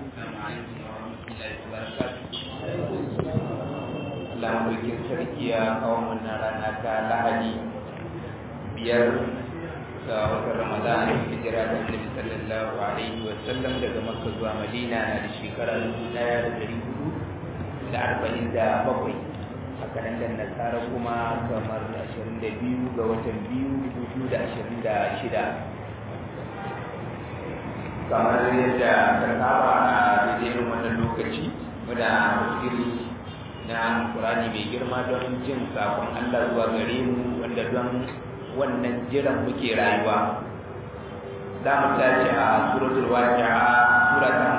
السلام عليكم ورحمة الله وبركاته. Allah mulkin sarki ya kawo mana rana ta Lahadi 5 ga watan Ramadan hijira da Annabi sallallahu alaihi wa sallam daga Makka zuwa Madina na da shekara 1447 haka nan da Nasara kuma kamar 22 ga watan 2 2026 kamar yadda ta saba a daidai wannan lokaci muna tafsiri na Qur'ani mai girma don jin sakon Allah zuwa gare mu wanda don wannan jiran muke rayuwa. Za mu tashi a suratul waqi'a sura ta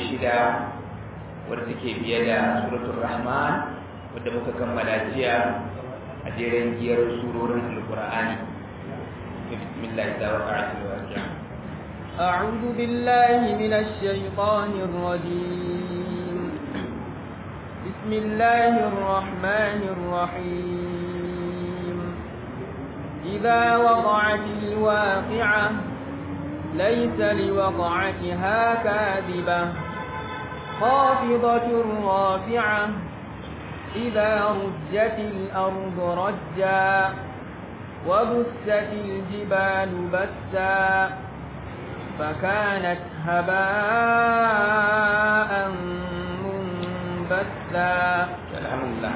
56 wadda take biye da suratul rahman wadda muka kammala jiya a jerin giyar surorin alqur'ani. Bismillah waqa'atul waqi'a. أعوذ بالله من الشيطان الرجيم بسم الله الرحمن الرحيم إذا وقعت الواقعة ليس لوقعتها كاذبة خافضة رافعة إذا رجت الأرض رجا وبست الجبال بسا فكانت هباء منبثا. الحمد لله.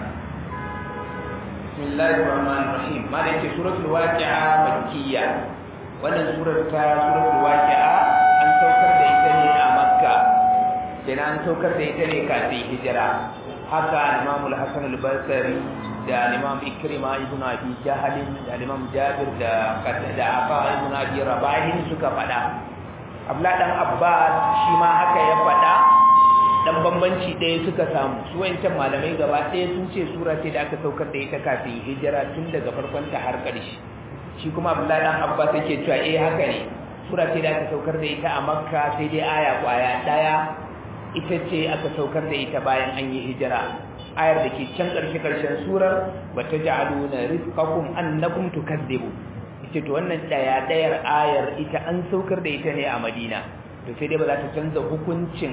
بسم الله الرحمن الرحيم. مالك سورة الواقعة مكية. wannan suratul waqi'a an saukar da ita ne a Makka. Kenan an saukar da ita ne kafin hijira. Haka Imam al-Hasan al-Basri da Imam Ikrima ibn Abi Jahl da Imam Jabir da Afa ibn Abi Rabah suka faɗa. Abdullah dan Abbas shi ma haka ya faɗa, dan bambanci ɗaya suka samu. Su wayancan malamai gaba ɗaya sun ce sura ce da aka saukar da ita kafin hijira tun daga farkon ta har ƙarshe. Shi kuma Abdullah dan Abbas yake cewa haka ne. Sura ce da aka saukar da ita a Makka sai dai aya kwaya ɗaya ita ce aka saukar da ita bayan an yi hijira. Ayar da ke can ƙarshen surar wa taj'aluna rizqakum annakum tukadzibu. ce to wannan ɗayar ayar ita an saukar da ita ne a Madina, to sai dai ba za ta canza hukuncin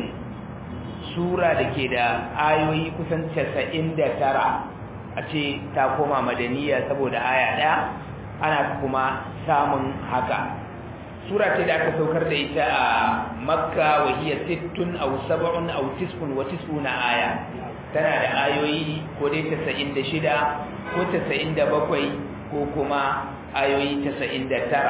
sura da ke da ayoyi kusan 99 a ce ta koma madaniya saboda aya ɗaya, ana kuma samun haka. Sura ce da aka saukar da ita a Makka wa hiya 60 aw 70 aw 99 aya, tana da ayoyi ko dai 96 ko 97 ko kuma ayoyi 99.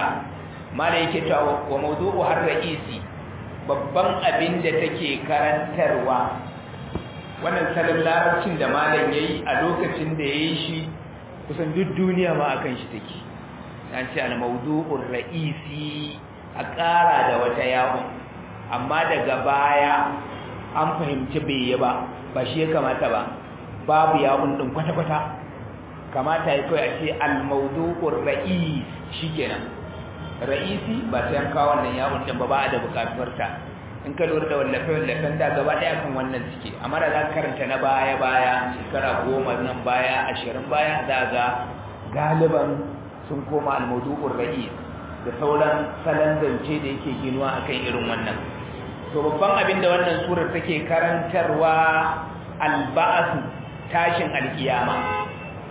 Mala yake cewa wa mawdu'u har ra'isi, babban abin da take karantarwa, wannan salon larabcin da malam yayi a lokacin da yayi shi kusan duk duniya ma akan shi take. An ce al mawdu'ur ra'isi a ƙara da wata yawo, amma daga baya an fahimci bai yi ba shi ya kamata ba, babu yawon din kwata-kwata. Kamata ya kawai a ce al-mawdu'ur ra'is shikenan. Ra'isi ba sai an kawo wannan yawon din ba da bukatuwar ta. In ka lura da wallafe-wallafen da gaba daya kan wannan suke, amma da za ka karanta na baya shekara 10 nan baya 20 baya za ga galiban sun koma al-mawdu'ur ra'is da sauran salon zance da yake ginuwa akan irin wannan. To babban abin da wannan surar take karantarwa al-ba'th, tashin alkiyama,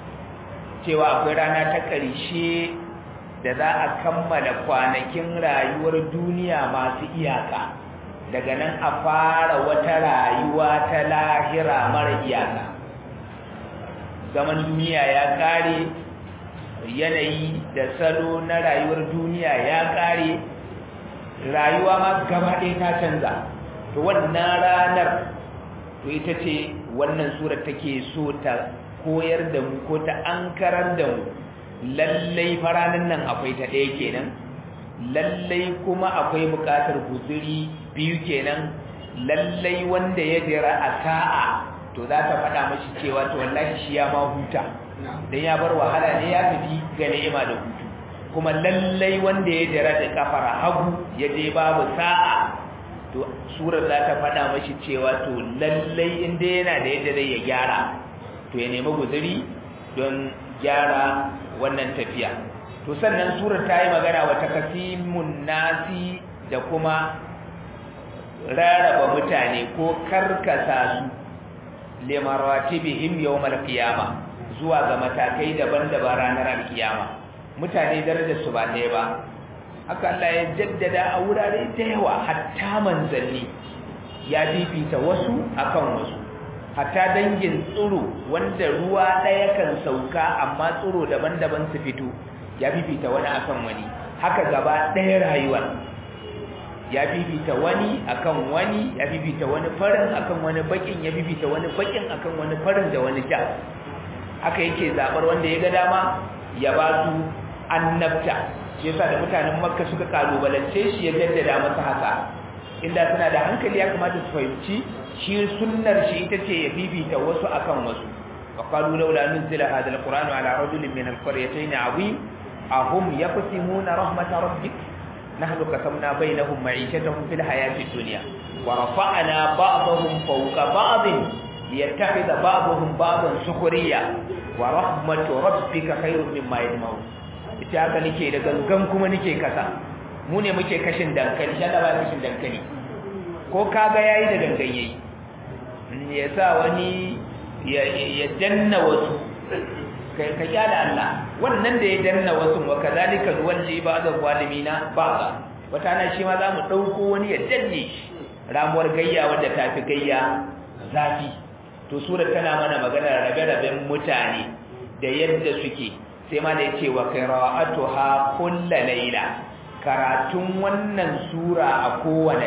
cewa akwai rana ta ƙarshe da za a kammala kwanakin rayuwar duniya masu iyaka, daga nan a fara wata rayuwa ta lahira mara iyaka. Zaman duniya ya ƙare, yanayi da salo na rayuwar duniya ya ƙare, rayuwa ma gaba ɗaya ta canza. To wannan ranar, to ita ce wannan surar take so ta koyar da mu ko ta ankarar da mu, lallai faranin nan akwai ta ɗaya kenan, lallai kuma akwai buƙatar guzuri biyu kenan, lallai wanda ya jira a sa'a to za ta faɗa mashi cewa to wallahi shi ya ma huta dan ya bar wahala ne ya tafi ga ni'ima da hutu, kuma lallai wanda ya jira da kafar hagu ya je babu sa'a to surar za ta faɗa mashi cewa to lallai inda yana da yadda zai ya gyara to ya nemi guzuri don gyara wannan tafiya. To sannan surar ta yi magana wa takasimun nasi da kuma rarraba mutane ko karkasa su limaratibihim yawmal qiyama zuwa ga matakai daban-daban ranar alkiyama. Mutane darajar su ba ɗaya ba, haka Allah ya jaddada a wurare da yawa, hatta manzanni ya fifita wasu akan wasu, hatta dangin tsiro wanda ruwa ɗaya kan sauka amma tsiro daban-daban su fito ya fifita wani akan wani. Haka gaba ɗaya rayuwar ya fifita wani akan wani, ya fifita wani farin akan wani bakin, ya fifita wani bakin akan wani farin da wani ja. Haka yake zabar wanda ya ga dama ya ba su annabta. Shi yasa da mutanen Makka suka kalubalance shi ya jaddada masa haka. Inda suna da hankali ya kamata su fahimci shi sunnar shi ita ce ya fifita wasu akan wasu. wa qalu laula nuzila hadha alquran ala rajulin min alqaryatayn azim ahum yaqsimuna rahmat rabbik nahnu qasamna bainahum ma'ishatahum fil hayati dunya wa rafa'na ba'dahum fawqa ba'din liyattakhidha ba'dahum ba'dan sukhriya wa rahmatu rabbika khayrun mimma yajma'un. ita haka nake da gangan kuma nake kasa, mu ne muke kashin dankali, shi Allah ba kashin dankali, ko kaga yayi da gangan yayi, ya sa wani ya danna wasu kai ka kyala Allah wannan da ya danna wasu, wa kadhalika walli ba'da zalimina ba'da. wata na shi ma zamu dauko wani ya danne shi, ramuwar gayya wanda tafi gayya zafi. to sura tana mana magana rabe-raben mutane da yadda suke, sai ma da yace wa qira'atuha kullu layla, karatun wannan sura a kowane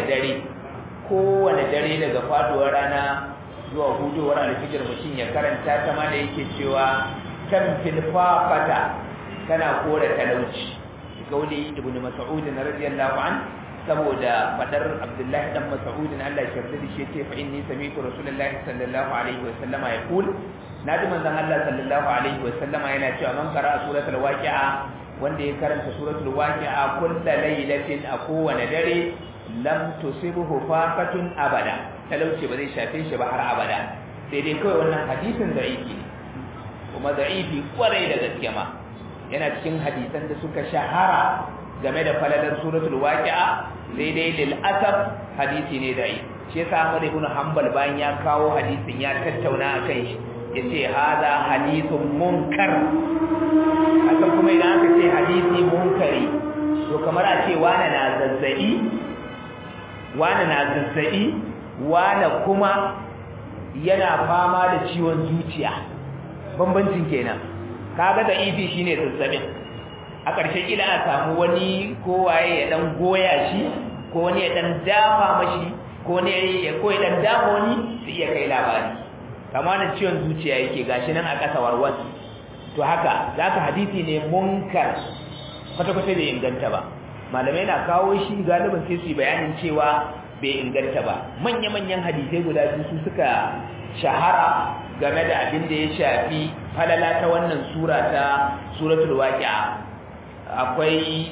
dare daga faduwar rana zuwa hudowar alfijir mutum ya karanta ta, ma da yake cewa kan filfafata tana kore talauci. gauli ibnu mas'ud radiyallahu an, saboda fadar abdullahi dan mas'ud Allah ya yarda da shi, yace fa inni sami'tu rasulullahi sallallahu alaihi wasallama yaqul, naji manzon Allah sallallahu alaihi wasallama yana cewa man qara'a suratul waqi'a, wanda ya karanta suratul waqi'a kullu laylatin a kowane dare, lam tusibuhu faqatun abada, talauci ba zai shafe shi ba har abada. sai dai kawai wannan hadisin da'ifi, kuma da'ifi kwarai da gaske ma, yana cikin hadisan da suka shahara game da falalar suratul waqi'a, sai dai lil asab hadisi ne da'i. shi yasa Ahmad ibn Hanbal bayan ya kawo hadisin ya tattauna akan shi, yace hada hadithun munkar. akan kuma idan aka ce hadisi munkari, to kamar a ce wani na zazzabi, wani kuma yana fama da ciwon zuciya, bambancin kenan. kaga da ifi shine zazzabin, a ƙarshe kila a samu wani kowaye ya dan goya shi, ko wani ya dan dafa mashi, ko ya dan dafa wani su iya kai labari. kamanin ciwon zuciya yake gashi nan a ƙasa warwas. to haka zaka hadisi ne munkar, kwata-kwata bai inganta ba. malamai na kawo shi galibin sai su bayanin cewa bai inganta ba. manya-manyan hadisai guda biyu su suka shahara game da abin da ya shafi falala ta wannan sura ta suratul waqi'a. akwai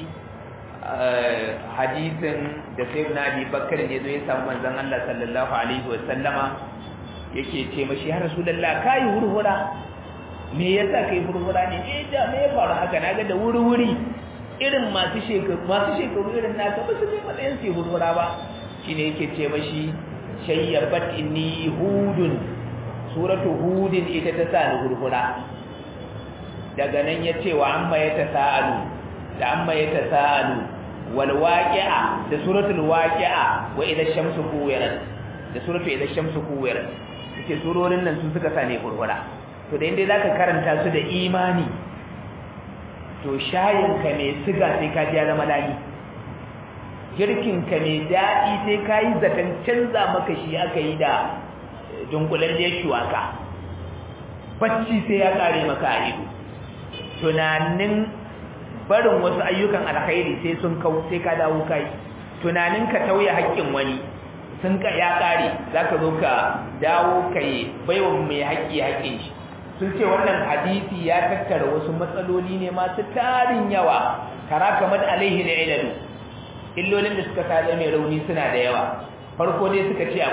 hadisin da sayyidina Abi Bakar ne zo ya samu manzon Allah sallallahu alaihi wa sallama, yake ce mashi ya rasulullah kai hurhura, me yasa kai hurhura ne? da me ya faru haka? naga da wuri irin masu shekaru irin naka ba su ne matsayin su hurhura ba. shine yake ce mashi shayyabat inni hudun, suratu hudin ita ta sa ni hurhura. daga nan ya ce wa amma ya tasa'alu, da amma ya tasa'alu, wal waqi'a, da suratul waqi'a, wa idha shamsu kuwirat, da suratul idha shamsu kuwirat. yake surorin nan su suka sa ni hurhura. to da inda zaka karanta su da imani, to shayin ka mai siga sai ka ji ya zama dadi, girkin ka mai dadi sai ka yi zaton canza maka shi aka yi da dunkulalle shuwaka, bacci sai ya kare maka a ido, tunanin barin wasu ayyukan alkhairi sai sun kau, sai ka dawo kai, tunanin ka tauye haƙƙin wani sun ka ya kare, zaka zo ka dawo kai baiwa mai haƙƙi haƙƙin shi. sun ce wannan hadisi ya tattara wasu matsaloli ne masu tarin yawa, kara kamar alaihi da ilal, illolin da suka sa mai rauni suna da yawa. farko dai suka ce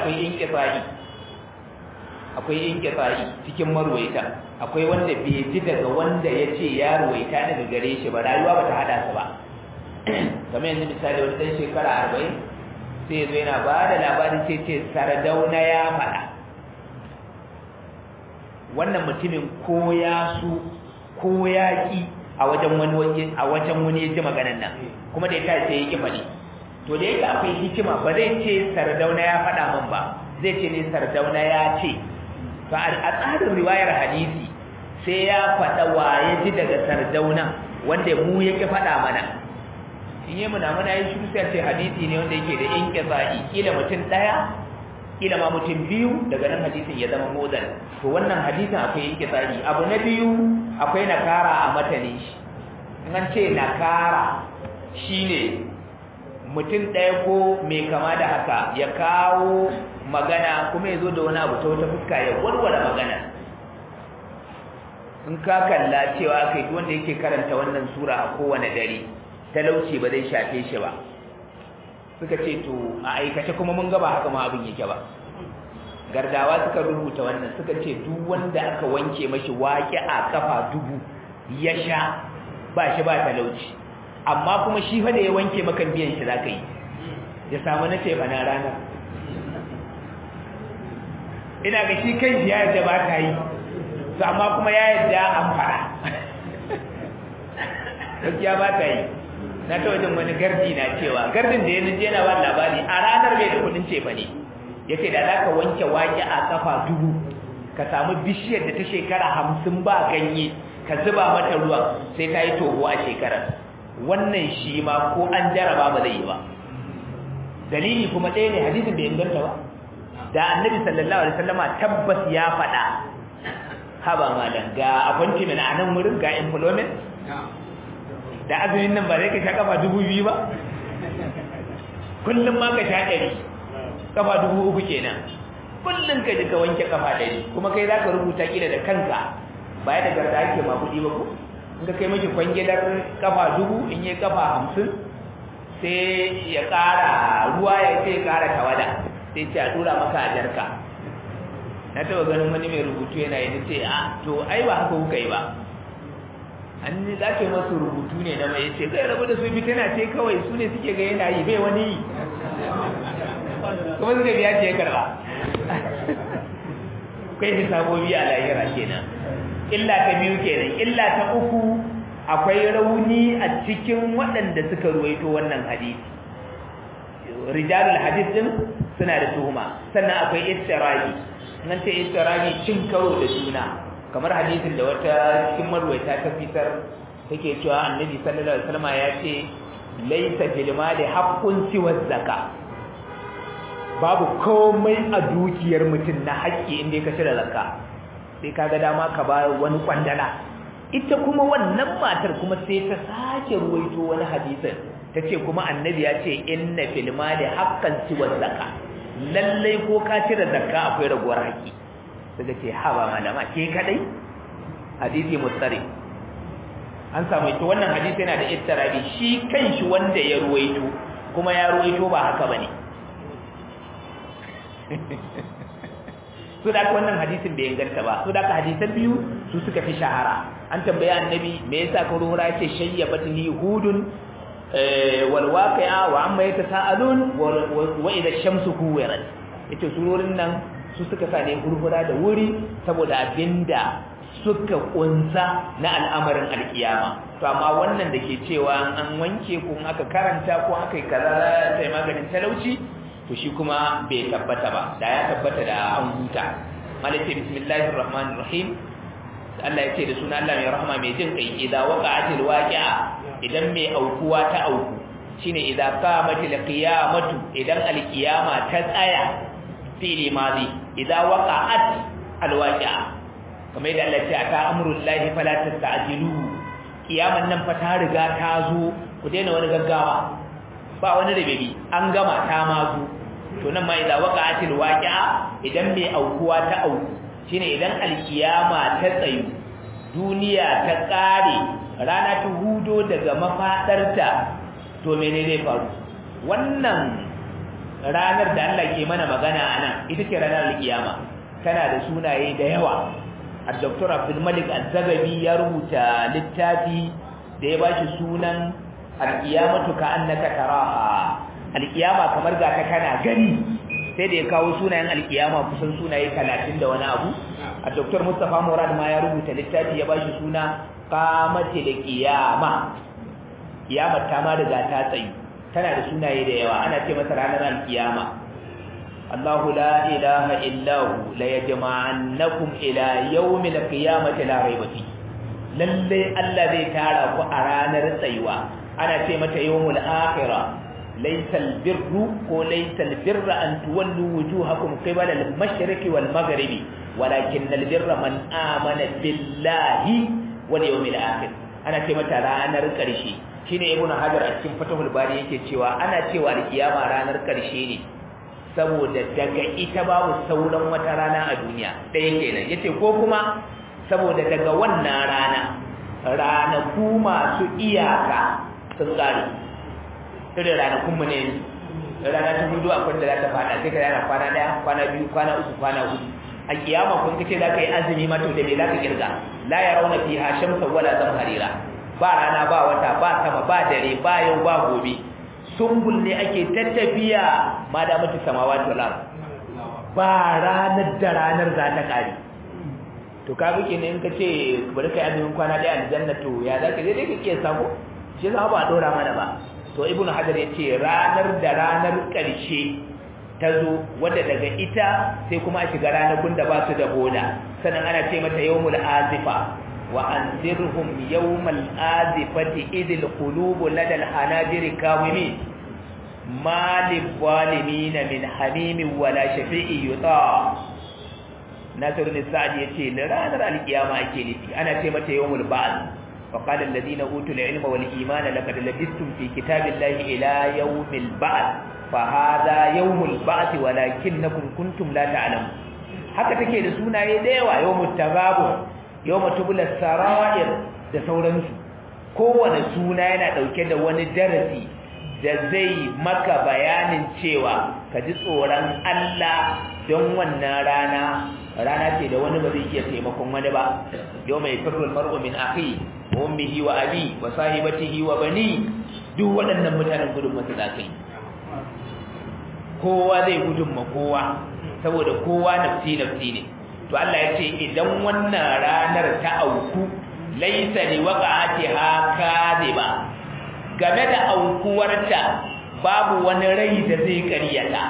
akwai inqita'i cikin marwaita, akwai wanda bai ji daga wanda yace ya ruwaita daga gare shi ba, rayuwa bata hada su ba. kamar yanzu misali wani dan shekara 40 sai zo yana ba da labarin sai ce Sardauna ya faɗa. Wannan mutumin ko ya su ko ya ki a wajen wani ya ji maganan nan, kuma da ya tashi sai ya ki faɗi. To da yake akwai hikima ba zai ce Sardauna ya faɗa min ba, zai ce ne Sardauna ya ce. To a tsarin riwayar hadisi sai ya faɗa wa ya ji daga Sardauna wanda mu yake faɗa mana. In yi muna yin shiru sai ce hadisi ne wanda yake da inqita'i, kila mutum ɗaya, kila ma mutum biyu, daga nan hadisin ya zama modal. To wannan hadisin akwai inqita'i. Abu na biyu akwai nakara a matanin shi. In an ce nakara shine mutum ɗaya ko mai kama da haka ya kawo magana kuma ya zo da wani abu ta wata fuska ya warware magana. In ka kalla cewa kai wanda yake karanta wannan sura a kowane dare, talauci ba zai shafe shi ba. Suka ce to a aikace kuma mun gaba haka ma abin yake ba. Gardawa suka rubuta wannan, suka ce duk wanda aka wanke mashi waƙi a kafa 1000 ya sha ba shi ba talauci. Amma kuma shi fa da ya wanke maka biyan shi zaka yi, ya samu na ce bana rana. Ina ga shi kai ya yadda ba ta yi, to amma kuma ya yadda an fara. Gaskiya ba ta yi. Na ta wajen wani gardi na cewa gardin da ya nije yana ba labari a ranar bai da kudin cefa ne. Ya ce da za ka wanke wake a kafa 1000 ka samu bishiyar da ta shekara 50 ba ganye ka zuba mata ruwan sai ta yi toho a shekarar. Wannan shi ma ko an jaraba ba zai yi ba. Dalili kuma ɗaya ne, hadisin bai inganta ba. Da annabi sallallahu alaihi wasallama tabbas ya faɗa, haba malam ga appointment a nan wurin, ga employment da azumin nan ba zai ka sha kafa 2000 ba, kullum ma ka sha 100, kafa 3000 kenan, kullum ka ji ka wanke kafa 100, kuma kai za ka rubuta kila da kanka, ba ya da garda ake ma kuɗi ba ko. In ka kai miki kwangilar kafa 1000, in yi kafa 50 sai ya ƙara ruwa, ya sai ya ƙara tawada, sai ce a tura maka a jarka. Na taɓa ganin wani mai rubutu yana yi, ce a to ai ba haka kuka yi ba, an ni za ka yi masu rubutu ne na mai ce zai rabu da su fitina ce kawai, su ne suke ga yana yi bai wani yi, kuma suka biya ce ya karba. Kai hisabobi a lahira kenan. Illa ta biyu kenan. Illa ta uku, akwai rauni a cikin waɗanda suka ruwaito wannan hadisi. Rijalul hadis din suna da tuhuma, sannan akwai istirahi. Nan ce istirahi cin karo da juna, kamar hadisin da wata cikin marwaita ta fitar take cewa annabi sallallahu alaihi wasallam ya ce laysa fil mali haqqun siwa zakka. Babu komai a dukiyar mutum na haƙƙi inda ka cire zakka, sai kaga dama ka ba wani kwandala. Ita kuma wannan matar kuma sai ta sake ruwaito wani hadisin, tace kuma annabi ya ce inna fil mali haqqan siwa zakka. Lallai ko ka cire zakka akwai raguwar haƙƙi. Daga ce haba malama ke kadai, hadisi mustari. An samu ita wannan hadisi yana da ittirabi, shi kanshi wanda ya ruwaito kuma ya ruwaito ba haka bane. So da wannan hadisin bai inganta ba. So da hadisan biyu su suka fi shahara. An tambaye annabi me yasa ka ruhura yace shayyabatni hudun wal waqi'a wa amma yatasaalun wa idha ash-shamsu kuwirat. Ita surorin nan su suka sa ne hurhura da wuri saboda abinda suka kunsa na al'amarin alkiyama. To amma wannan da ke cewa an wanke ko aka karanta ko aka yi kaza sai maganin talauci, to shi kuma bai tabbata ba. Da ya tabbata da an huta. Malaka bismillahir rahmanir rahim. Allah ya ce da sunan Allah mai rahama mai jin kai, idza waqa'atil waqi'a, idan mai aukuwa ta auku, shine idza qamatil qiyamatu, idan alkiyama ta tsaya. Fili madi idza waqa'at alwaqi'a, kamar yadda Allah ya ce ata amrullahi fala tasta'jilu, kiyaman nan fa ta riga ta zo, ku daina wani gaggawa, ba wani rabebi, an gama ta mazu. To nan ma idza waqa'atil waqi'a, idan mai aukuwa ta auku, shine idan alkiyama ta tsayu, duniya ta kare, rana ta hudo daga mafadarta, to menene zai faru? Wannan ranar da Allah ke mana magana anan ita ce ranar alkiyama, tana da sunaye da yawa. Dr. Abdul Malik Az-Zagabi ya rubuta littafi da ya bashi sunan Al-Qiyamatu ka annaka taraha, alkiyama kamar ga ta kana gani sai da ya kawo sunayen alkiyama kusan sunaye 30 da wani abu a Dr. Mustafa Murad ma ya rubuta littafi ya bashi suna qamatil qiyama kiyamar ta ma riga ta tsayi tana da sunaye da yawa ana ce mata ranar alkiyama Allahu la ilaha illa hu la yajma'annakum ila yawmil qiyamati la rayba fi lalle Allah zai tara ku a ranar tsayuwa ana ce mata yawmul akhirah laysa albirru ko laysa albirra an tuwallu wujuhakum qibala al-mashriqi wal maghribi walakin albirra man amana billahi wal yawmil akhir ana ce mata ranar karshe shine ibnu hajar a cikin fatahul bari yake cewa ana cewa alkiyama ranar karshe ne saboda daga ita babu sauran wata rana a duniya ɗaya kenan yace ko kuma saboda daga wannan ranaku masu iyaka sun kare irin ranakun mu ne rana ta hudu akwai da za ta fada sai ka yana kwana ɗaya kwana biyu kwana uku kwana hudu a kiyama kun kace za ka yi azumi ma to da me za ka kirga la yarawna fiha shamsan wala zamharira ba rana ba wata ba sama ba dare ba yau ba gobe sumbul ne ake tattafiya ma da mutu samawati wal ard ba ranar da ranar za ta kare to ka bi kenan in ka ce bari kai azumin kwana daya aljanna to ya za ka je dai kake sako shi za ba dora mana ba to ibnu hajar ya ce ranar da ranar karshe ta zo wadda daga ita sai kuma a shiga ranakun da ba su da boda sannan ana ce mata yawmul azifa wa anzirhum yawmal azifati idil qulubu ladal hanajiri kawimin ma lizalimin min hamimin wala shafi'i yuta nasrul sa'di yace ranar alkiyama ake nufi ana ce mata yawmul ba'd fa qala alladhina utul ilma wal imana laqad labistum fi kitabillahi ila yawmil ba'd fa hadha yawmul ba'd walakinnakum kuntum la ta'lamun haka take da sunaye da yawa yawmut tagabun yawma tubla sarair da sauransu kowane suna yana dauke da wani darasi da zai maka bayanin cewa ka ji tsoron Allah don wannan rana ce da wani ba zai iya taimakon wani ba yawma yafirru almar'u min akhi wa ummihi wa abi wa sahibatihi wa bani duk waɗannan mutanen gudun masa zakai kowa zai gudun ma kowa saboda kowa nafsi ne to Allah ya ce idan wannan ranar ta auku laysa li waqa'atiha kadiba game da aukuwarta babu wani rai da zai ƙaryata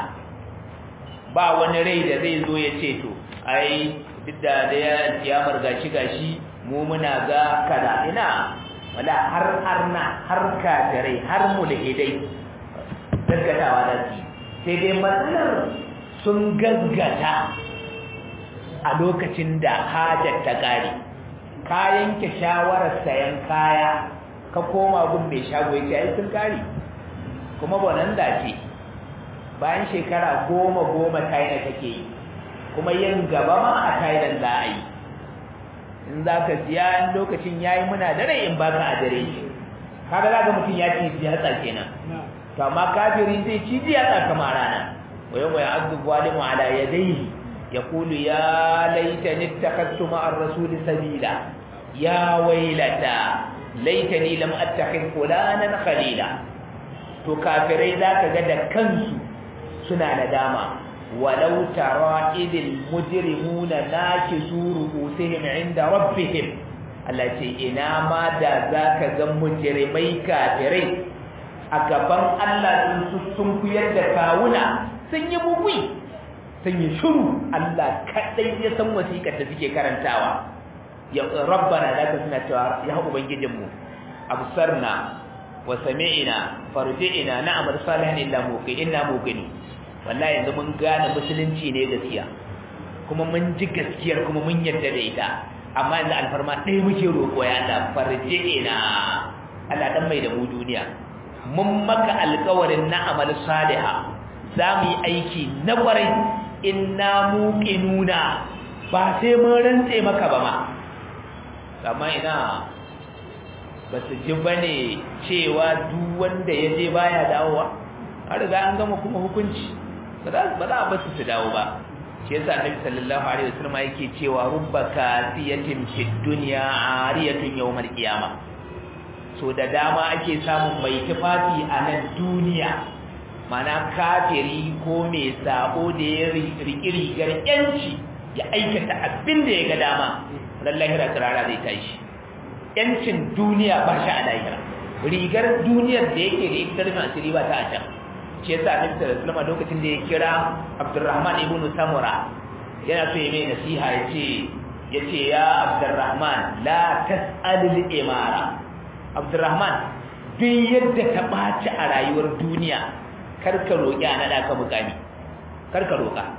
ba wani rai da zai zo ya ce to ai duk da ya kiyamar gashi mu muna ga kaza ina wala har arna har kafirai har mulhidai gaggatawa da su sai dai matsalar sun gaggata a lokacin da hajar ta ƙare ka yanke shawarar sayan kaya ka koma gun mai shago ya ce ai sun ƙare kuma bonan da ce bayan shekara 10 China take yi kuma yin gaba ma a Thailand za a yi in za ka siya lokacin ya yi muna da rai in ba ka a dare shi kaga za ka mutum ya ci jiyatsa kenan to amma kafiri zai ci jiyatsa kamar rana wa yau mai azu zalimu ala yadayhi yaqulu ya laitani ittakhadtu ma'ar rasuli sabila ya wailata laitani lam attakhidh fulanan khalila to kafirai za ka ga da kansu suna nadama walau tara idil mujrimuna nakisu ru'usihim inda rabbihim Allah ce ina ma da zaka ga mujrimai kafirai a gaban Allah sun kuyar da kawuna sun yi bugui sun yi shiru Allah kadai ya san wasiƙar da suke karantawa ya rabbana da suna cewa ya ubangijinmu absarna wa sami'na farji'na na'mal salihan illa muqini wallahi yanzu mun gane musulunci ne gaskiya kuma mun ji gaskiyar kuma mun yarda da ita amma yanzu alfarma ɗaya muke roƙo ya Allah farji'na Allah dan mai da mu duniya mun maka alƙawarin na'mal salihah za mu yi aiki na ƙwarai inna muqinuna ba sai mun rantse maka ba ma amma ina ba su ji bane cewa duk wanda ya je baya dawowa har riga an gama kuma hukunci ba za a basu su dawo ba shi yasa annabi sallallahu alaihi wasallam yake cewa rubba kasiyatin fid dunya ariyatun yawmal qiyama so da dama ake samun mai tufafi a nan duniya mana kafiri ko mai sabo da ya riƙi rigar yanci ya aikata abin da ya ga dama ran lahira tsirara zai tashi. Yancin duniya ba shi a lahira, rigar duniyar da yake da ita rufin asiri ba ta a can. Shi yasa Annabi sallallahu alaihi wasallam lokacin da ya kira Abdurrahman ibn Samura yana so ya mai nasiha yace ya Abdurrahman la tas'alil imara. Abdurrahman duk yadda ta ɓaci a rayuwar duniya karka roƙi a naɗa ka mukami, karka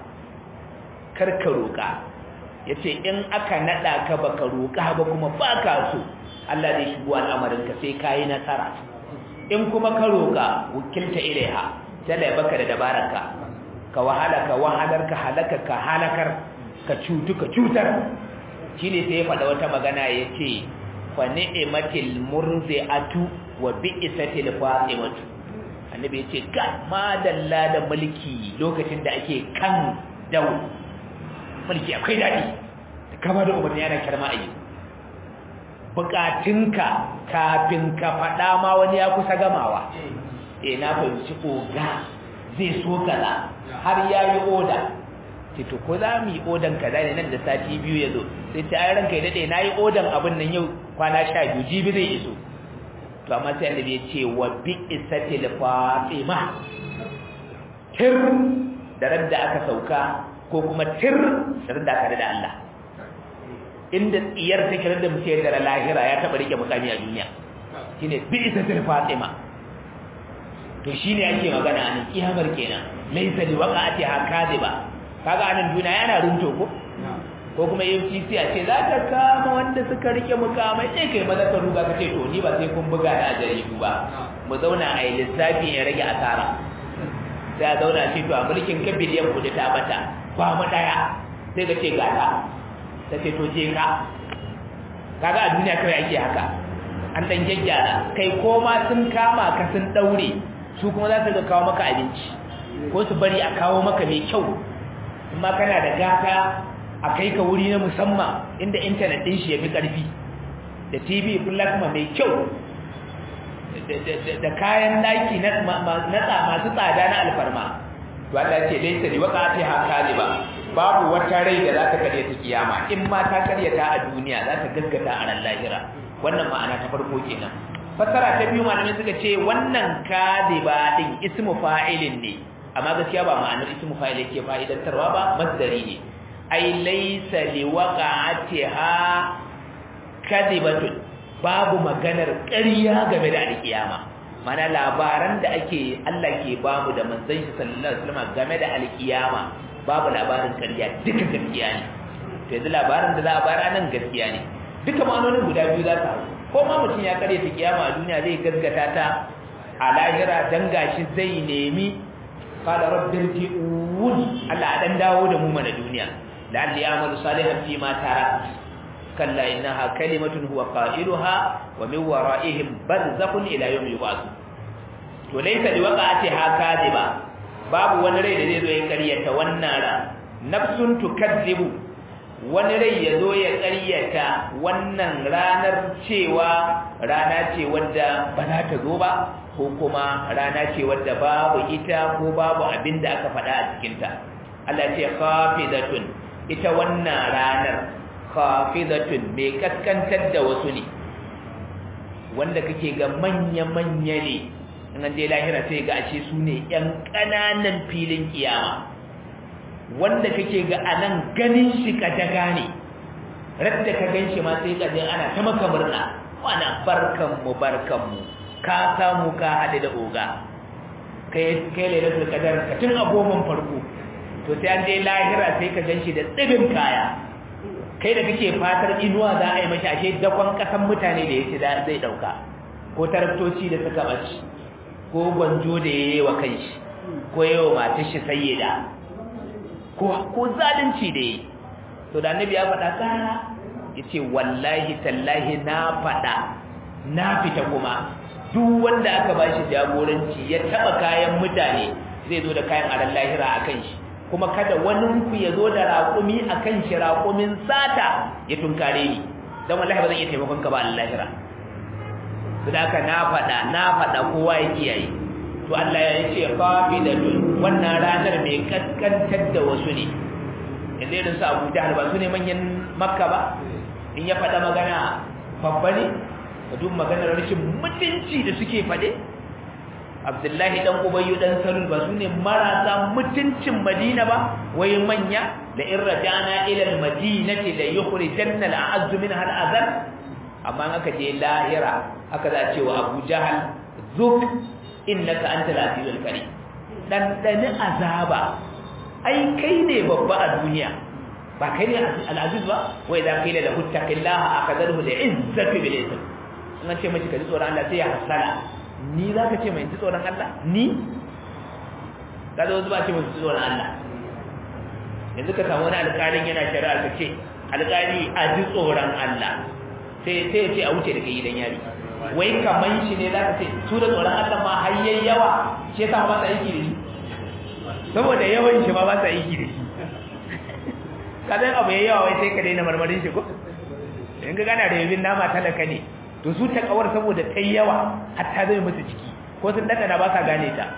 roƙa. Ya ce in aka naɗa ka baka roƙa ba kuma ba ka so, Allah zai shigo al'amarinka sai ka yi nasara. In kuma ka roƙa wakilta ilaiha, tala ya baka da dabararka, ka wahala ka wahalar, ka halaka ka halakar, ka cutu ka cutar. Shi ne sai ya faɗa wata magana ya ce fa ni'matil murzi'atu wa bi'satil fatimatu. Annabi yace ga madalla da mulki lokacin da ake kan dau, mulki akwai dadi kama da umarni yana karma ayi. Bukatunka kafin ka fada ma wani ya kusa gamawa. Na fahimci oga zai so kaza har yayi oda. Ce to ko za mu yi odan kaza ne nan da sati biyu yazo, sai ta ai ranka ya dade nayi odan abin nan yau kwana 12 jibi zai iso. To amma sai annabi ya ce wa bi'satil fatima, tir da radda aka sauka ko kuma tir da radda aka da Allah. Inda tsiyar take da mutum da lahira ya taba rike mukami a duniya shine bi'satil fatima. To shine ake magana anan kiyamar kenan, laysa li waqa'ati hakadiba. Kaga anan duniya yana runto ko kuma FCC a ce za ta kama wanda suka rike mukamai sai kai maza ka ruga ka ce to ni ba sai kun buga da jaridu ba, mu zauna a yi lissafi ya rage asara. Sai a zauna ce to a mulkin ka biliyan kudi ta bata ba mu daya, sai ka ce gata ta ce to je ka. Kaga a duniya kawai ake haka, an dan gyaggyara kai ko ma sun kama ka sun daure su kuma za su ga kawo maka abinci ko su bari a kawo maka mai kyau. Amma kana da gata a kai ka wuri na musamman inda intanet din shi ya fi ƙarfi da TV plasma mai kyau da kayan daki na masu tsada na alfarma. To Allah ce laysa li waqati hakaliba, babu wata rai da za ta karya ta kiyama, in ma ta karyata a duniya za ta gaskata a ran lahira. Wannan ma'ana ta farko kenan. Fassara ta biyu malamai suka ce wannan kadiba din ismu fa'ilin ne, amma gaskiya ba ma'anar ismu fa'il yake fa'idantarwa ba, masdari ne. Ai laysa liwaqa'atiha kadibatun, babu maganar ƙarya game da alkiyama. Mana labaran da Allah ke bamu da manzon shi sallallahu alaihi wasallam game da alkiyama babu labarin ƙarya, duka gaskiya ne. To yanzu labarin da za a bara nan gaskiya ne, duka ma'anonin guda biyu za su haɗu. Ko ma mutum ya karyata kiyama a duniya zai gaskata ta a lahira, dan gashi zai nemi qala rabbirji'un, Allah dan dawo da mu mana duniya la'alli a'malu salihan fi ma tarak kalla innaha kalimatun huwa qailuha wa min wara'ihim barzakhun ila yawmi yub'ath. To laysa liwaqa'atiha kadiba, babu wani rai da zai zo ya karyata wannan ran. Nafsun tukadzibu, wani rai ya zo ya karyata wannan ranar cewa rana ce wadda ba za ta zo ba, ko kuma rana ce wadda babu ita ko babu abin da aka faɗa a cikinta. Allah ce khafidatun, ita wannan ranar khafidatun mai kaskantar da wasu ne, wanda kake ga manya-manya ne, in an je lahira sai ga ashe su ne ‘yan ƙananan filin kiyama, wanda kake ga a nan ganin shi ka daga ne, radda ka gan shi ma sai ka ana ta maka murna, wana barkanmu ka samu ka haɗe da oga, kai lailatul qadar ka tun a goman farko. To sai an je lahira sai ka ganshi da tsibin kaya, kai da kake fatar inuwa za a yi mashi ashe dakon kasan mutane da yake zai dauka, ko taraktoci da suka bace, ko gwanjo da yayi wa kanshi, ko yayi matar shi sayyida, ko zalunci da yayi. To da annabi ya faɗa kana yace wallahi tallahi na faɗa na fita kuma duk wanda aka bashi jagoranci ya taba kayan mutane zai zo da kayan aran lahira akan shi, kuma kada wani ku ya zo da raƙumi akan shi, raƙumin sata ya tunkare ni, dan wallahi ba zan iya taimakon ka ba a lahira. Saboda haka na faɗa kowa ya kiyaye. to Allah ya ce qafidatun wannan ranar mai kaskantar da wasu ne yanzu irin su Abu Jahl ba su ne manyan Makka ba in ya faɗa magana babba ne duk maganar rashin mutunci da suke faɗe Abdullahi dan Ubayy dan Salul ba su ne marasa mutuncin Madina ba wai manya la in rajana ila al-madinati la yukhrijanna al-a'azzu minha al-azal amma aka je lahira aka za ce wa Abu Jahl zuk innaka antal azizul karim dan azaba ai kai ne babba a duniya ba kai ne al-aziz ba wa idza qila lahu taqillaha akadahu li'izzati bil ism an ce mace ka ji tsoron Allah sai ya hasala ni zaka ce mai ji tsoron Allah ni kaza wasu ba ce mai ji tsoron Allah yanzu ka samu wani alƙalin yana shari'a ka ce alƙali a ji tsoron Allah sai ya ce a wuce daga gidan yari wai kaman shi ne zaka ce su da tsoron Allah ma hayyan yawa shi yasa ba sa aiki da shi saboda yawan shi ba sa aiki da shi kadan abu yayi yawa wai sai ka daina marmarin shi ko in ka gana da yabin nama talaka ne to su ta kawar saboda tai yawa hatta zai musu jiki ko sun daka da ba sa gane ta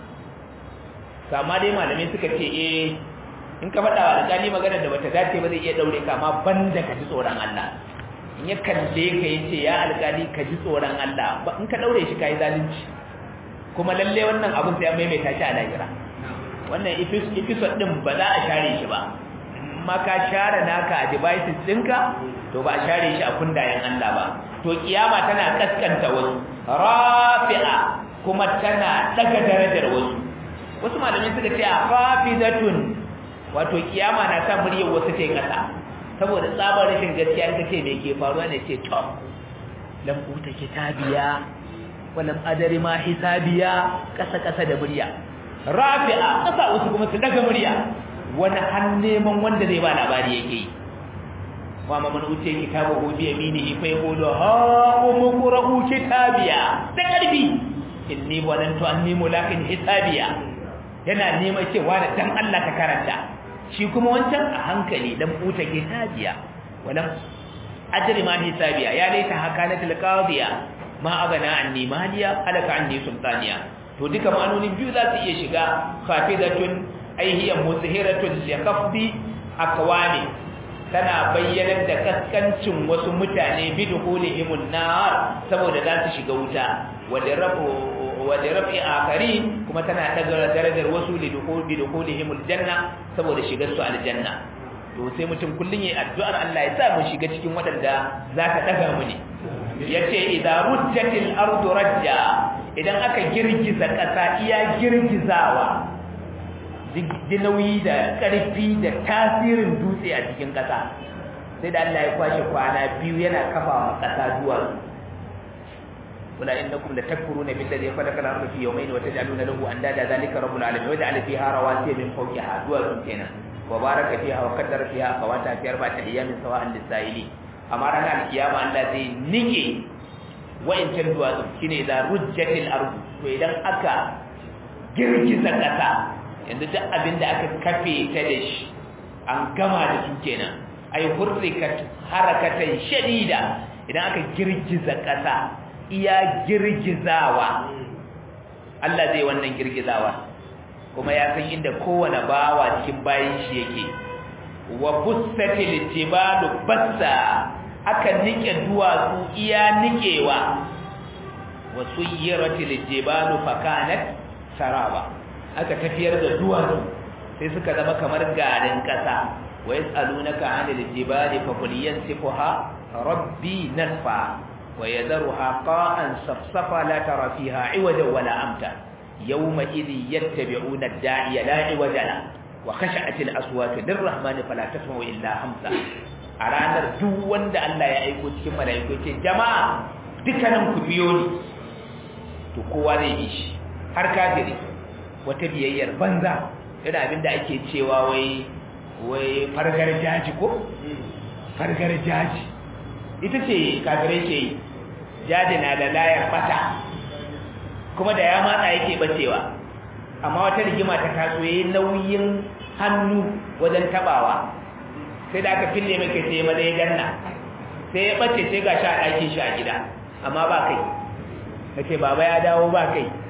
amma dai malamai suka ce in ka faɗa wa alƙali magana da bata dace ba zai iya daure ka amma banda ka ji tsoron Allah in ya kalle ka yace ya alƙali ka ji tsoron Allah ba in ka daure shi kai zalunci kuma lalle wannan abun sai an maimaita shi a lahira wannan episode din ba za a share shi ba amma ka share naka a devices ɗinka to ba a share shi a kundayen Allah ba to kiyama tana kaskanta wasu rafi'a kuma tana daga darajar wasu malamai suka ce rafidatun wato kiyama na sa muryar wasu ta kasa saboda tsabar rashin gaskiya in kace me ke faruwa ne ce to lam uta kitabiya walam adari ma hisabiya kasa da murya rafi'a kasa wasu kuma su daga murya wani har neman wanda zai ba labari yake yi wa man uce kitabahu bi yaminihi fa yaqulu ha umqra'u kitabiya da karbi inni walantu anni mulakin hisabiya yana neman cewa da dan Allah ka karanta shi kuma wancan a hankali dan buta kitabiya walam ajri ma hisabiya ya laita hakanatul qadiya ma agana anni maliya alaka anni sultaniya to duka ma'anonin biyu za su iya shiga khafidatun ay hiya muzhiratun li khafdi aqwami tana bayyanar da kaskancin wasu mutane bidhulihimun nar saboda za su shiga wuta wadda rafi akari kuma tana daga darajar wasu bidhulihimun janna saboda shigar su aljanna to sai mutum kullun yayi addu'ar Allah ya sa mu shiga cikin wadanda za ka daga mu ne yace idza rujjatil ardu rajja idan aka girgiza kasa iya girgizawa nauyi da ƙarfi da tasirin dutse a cikin ƙasa sai da Allah ya kwashe kwana biyu yana kafa wa ƙasa duwatsu wala innakum latakfuruna billazi khalaqa al-ardha fi yawmayn wa taj'aluna lahu andada zalika rabbul alamin wa ja'ala fiha rawasiya min fawqiha duwatsu kenan wa baraka fiha wa qaddara fiha aqwata fi arba'ati ayyamin sawa'an lis-sa'ili amma ranar al-qiyama Allah zai nike wa'incan duwatsu shine idza rujjatil ardu to idan aka girgiza ƙasa yanzu duk abin da aka kafe ta da shi an gama da su kenan ay hurrikat harakatan shadida idan aka girgiza ƙasa iya girgizawa Allah zai wannan girgizawa kuma ya san inda kowane bawa cikin bayin shi yake wa bussatil jibalu bassa aka nike duwatsu iya nikewa wa suyyiratil jibalu fakanat saraba aka tafiyar da duwatsu sai suka zama kamar garin kasa wa yasalunaka 'anil jibali fa qul yansifuha rabbi nasfa wa yadharuha qa'an safsafa la tara fiha 'iwaja wala amta yawma idhi yattabi'una ad-da'iya la 'iwaja la wa khasha'at al-aswatu lirrahmani fala tasma'u illa hamsa a ranar duk wanda Allah ya aiko cikin malaiku ce jama'a dukkanin ku biyo ni to kowa zai yi shi har kafiri wata biyayyar banza yana abinda ake cewa wai fargar jaji ko fargar jaji ita ce kafirai ke yi jaji na da layar bata kuma da ya matsa yake bacewa amma wata rigima ta taso yayin nauyin hannu wajen tabawa sai da aka fille mai kai sai ma dai ganna sai ya bace sai ga sha ɗakin shi a gida amma ba kai kace baba ya dawo ba kai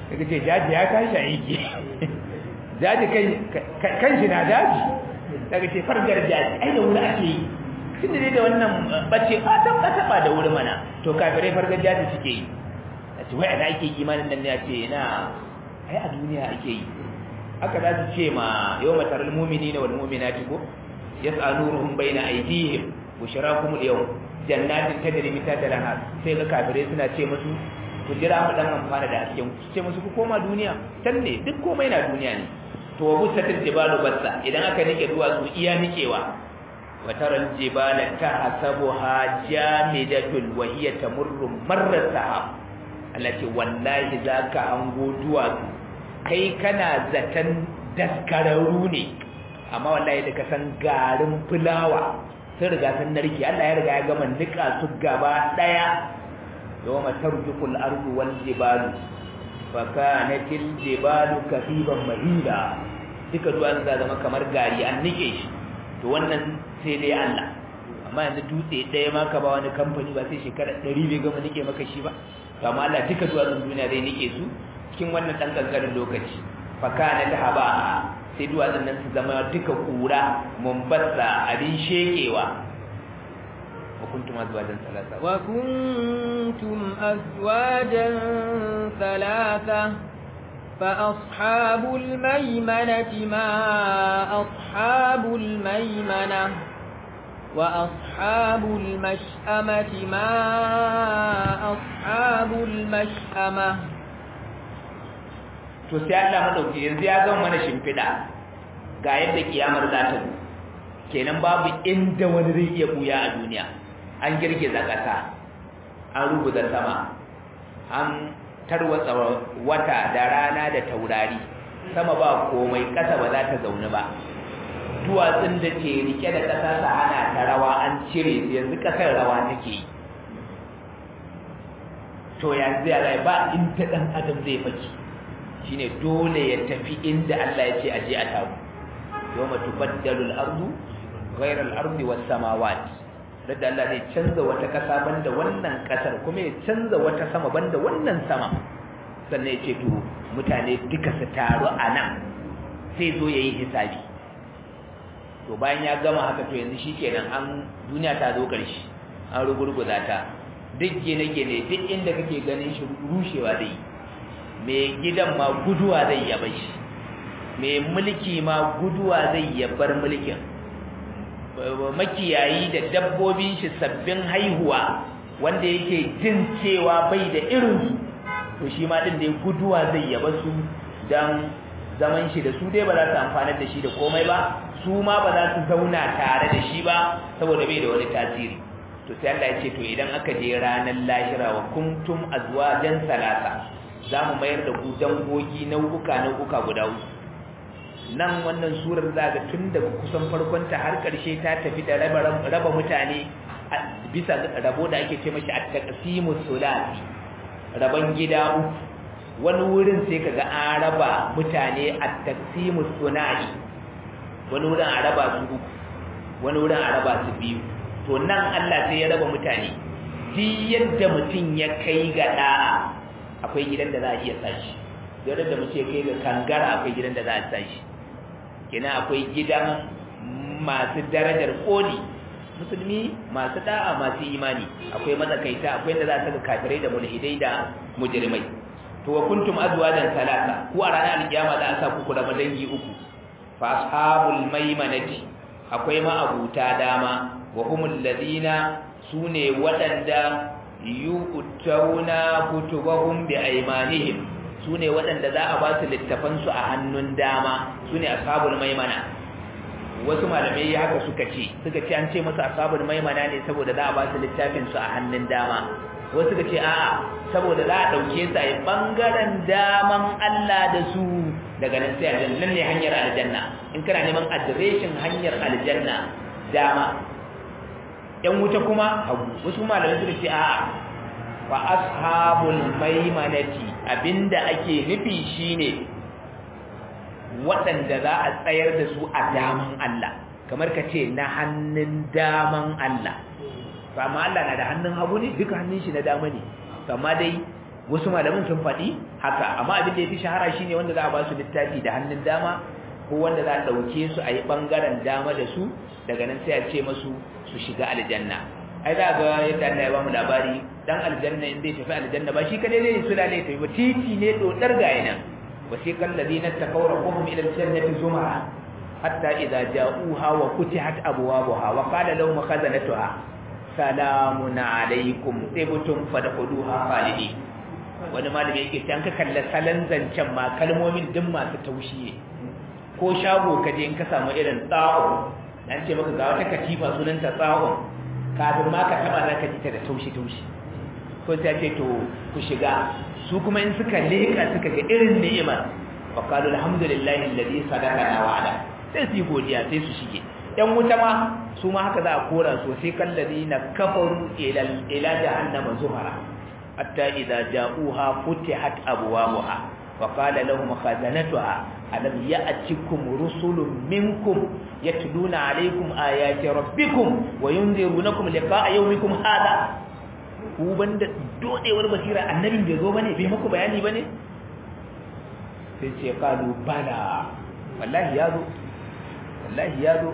daga ce jaji ya tashi aiki jaji kan shi na jaji daga ce fargar jaji ai da wuri ake yi tun da da wannan bace ba ta da wuri mana to kafirai fargar jaji suke yi a ce wai ana ake imanin nan ne a ce na ai a duniya ake yi haka za su ce ma yau mataral mu'minina wal mu'minati ko yas'aluruhum bayna aydihim bushrakum al-yawm jannatin tajri min tahtiha al-anhar sai ga kafirai suna ce musu ku jira mu dan amfana da hasken ku ce musu ku koma duniya tan ne duk komai na duniya ne to busatil jibalu bassa idan aka nike duwatsu iya nikewa wa taral jibala tahsabuha jamidatul wa hiya tamurru marra sahab Allah ce wallahi zaka hango duwatsu kai kana zatan daskararru ne amma wallahi da ka san garin fulawa sun riga sun narke Allah ya riga ya gama nika su gaba daya yawma tarjuful ardu wal jibalu fa kanatil jibalu kasiban mahila duka duwan za zama kamar gari an nike shi to wannan sai dai Allah amma yanzu dutse daya ma ka ba wani kamfani ba sai shekara 100 bai gama nike maka shi ba to amma Allah duka duwan duniya zai nike su cikin wannan dan kankanin lokaci fa kanat haba sai duwatsun nan su zama duka kura mumbassa abin shekewa wa kuntum azwajan thalatha wa kuntum azwajan thalatha fa ashabul maymanati ma ashabul maymana wa ashabul mash'amati ma ashabul mash'ama to sai Allah madauki yanzu ya gama mana shimfida ga yadda kiyamar za ta zo kenan babu inda wani zai iya buya a duniya an girgiza ƙasa an rubuta sama an tarwatsa wata da rana da taurari sama ba komai ƙasa ba za ta zaune ba duwatsun da ke rike da ƙasa sa ana ta rawa an cire yanzu ƙasar rawa take yi to yanzu ya ba inda ɗan adam zai faki shine dole ya tafi inda Allah ya ce aje a taru yawma tubaddalu al-ardu ghayra al-ardi was-samawati da Allah zai canza wata kasa banda wannan kasar kuma ya canza wata sama banda wannan sama sannan ya ce to mutane duka su taru anan sai zo yayi hisabi to bayan ya gama haka to yanzu shikenan an duniya ta zo karshe an rugurguza ta duk gine-gine duk inda kake ganin shi rushewa zai mai gidan ma guduwa zai yaba shi mai mulki ma guduwa zai yabar mulkin makiyayi da dabbobin shi sabbin haihuwa wanda yake jin cewa bai da irin to shi ma din da guduwa zai yaba su dan zaman shi da su dai ba za su amfana da shi da komai ba su ma ba za su zauna tare da shi ba saboda bai da wani tasiri to sai Allah ya ce to idan aka je ranar lahira wa kuntum azwajan salasa za mu mayar da ku dangogi nau'uka guda uku nan wannan surar zaga tun daga kusan farkonta har ƙarshe ta tafi da raba mutane bisa rabo da ake ce mashi at-taqsimus sulasi raban gida uku wani wurin sai kaga an raba mutane at-taqsimus sunai wani wurin a raba su uku wani wurin a raba su biyu to nan Allah sai ya raba mutane duk yadda mutum ya kai ga da'a akwai gidan da za a iya sashi yadda da mutum ya kai ga kangara akwai gidan da za a sashi kina akwai gidan masu darajar koli musulmi masu da'a masu imani akwai matsakaita akwai da za a saka kafirai da mulhidai da mujrimai to wa kuntum azwajan salasa ku a ranar alkiyama za a sa ku raba dangi uku fa ashabul maimanati akwai ma abuta dama wa humul ladina sune wadanda yu'tawna kutubahum bi aymanihim sune wadanda za a ba su littafan su a hannun dama sune ashabul maimana wasu malamai haka suka ce an ce musu ashabul maimana ne saboda za a ba su littafin su a hannun dama wasu suka ce a'a saboda za a dauke su a bangaren daman Allah da su daga nan sai aljanna nan ne hanyar aljanna in kana neman adireshin hanyar aljanna dama yan wuta kuma hagu wasu malamai suka ce a'a fa ashabul maimanati abinda ake nufi shine waɗanda za a tsayar da su a daman Allah kamar ka ce na hannun daman Allah amma Allah na da hannun hagu ne duka hannun shi na dama ne amma dai wasu malaman sun faɗi haka amma abin da yafi shahara shine wanda za a ba su littafi da hannun dama ko wanda za a dauke su a yi bangaren dama da su daga nan sai a ce masu su shiga aljanna ai za ga yadda Allah ya ba mu labari dan aljanna in zai tafi aljanna ba shi kadai zai sula ne tafi ba titi ne dodar gaya nan wasiqal ladina taqaw rabbuhum ila aljannati zumara hatta idza ja'uha wa futihat abwabuha wa qala lahum khazanatuha salamun alaykum tibtum fadkhuluha khalidin wani malami yake an ka kalla salan zancen ma kalmomin din masu taushi ko shago kaje in ka samu irin tsa'o dan ce maka ga wata katifa sunanta tsa'o kafin ma ka taba zaka ji ta da taushi ko sai ce to ku shiga su kuma in suka leka suka ga irin ni'imar wa qalu alhamdulillahi alladhi sadaqana wa'ada sai su godiya sai su shige yan wuta ma su ma haka za a kora su sai kalladina kafaru ila jahannama zuhara hatta idza ja'uha futihat abwabuha wa qala lahum khazanatuha alam ya'tikum rusulun minkum yatluna alaykum ayati rabbikum wa yunzirunakum liqa'a yawmikum hadha ku banda dodewar basira annabin bai zo bane bai muku bayani bane sai ce qalu bala wallahi yazo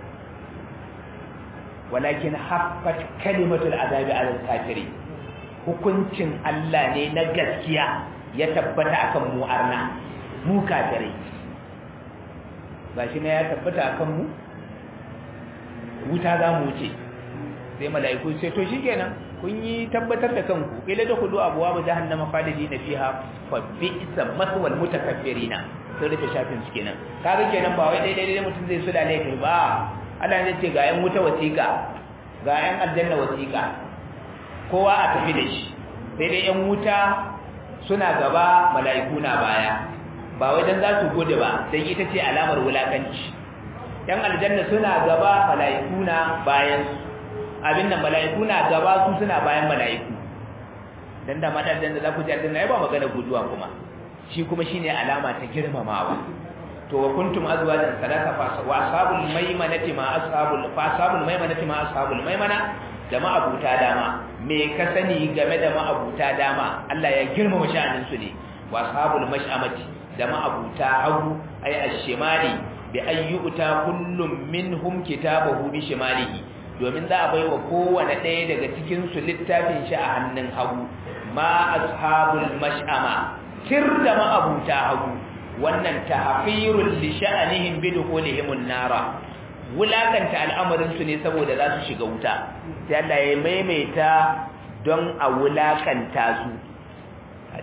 walakin haqqat kalimatul azabi ala al-kafirin hukuncin Allah ne na gaskiya ya tabbata akan mu arna mu kafirai gashi ne ya tabbata akan mu wuta za mu wuce sai mala'iku sai to shikenan kun yi tabbatar da kanku ila da kudu abuwa ba jahannama khalidina fiha fa bi'sa maswal mutakabbirina sai rufe shafin su kenan kaga kenan ba wai daidai mutum zai sula ne kai ba Allah ne ce ga yan wuta wasiqa ga yan aljanna wasiqa kowa a tafi da shi sai dai yan wuta suna gaba mala'iku na baya ba wai dan za su gode ba dan ita ce alamar wulakanci yan aljanna suna gaba mala'iku na bayan abin da mala'iku na gaba su suna bayan mala'iku dan da madan da za ku ji aljanna ai ba magana guduwa kuma shi kuma shine alama ta girmamawa to wa kuntum azwajan sadaka fa wa ashabul maimanati ma ashabul maimana jama'a buta dama me ka sani game da ma'abuta dama Allah ya girmama sha'anin su ne wa ashabul mash'amati jama'a buta hagu ay ash-shimali bi ayyuta kullum minhum kitabahu bi shimalihi domin za a bai wa kowane ɗaya daga cikinsu littafin shi a hannun hagu ma ashabul mash'ama tir da ma'abuta hagu wannan tahfirul li sha'anihim bi dukhulihim an-nara wulakanta al'amarin su ne saboda za su shiga wuta sai Allah ya maimaita don a wulakanta su a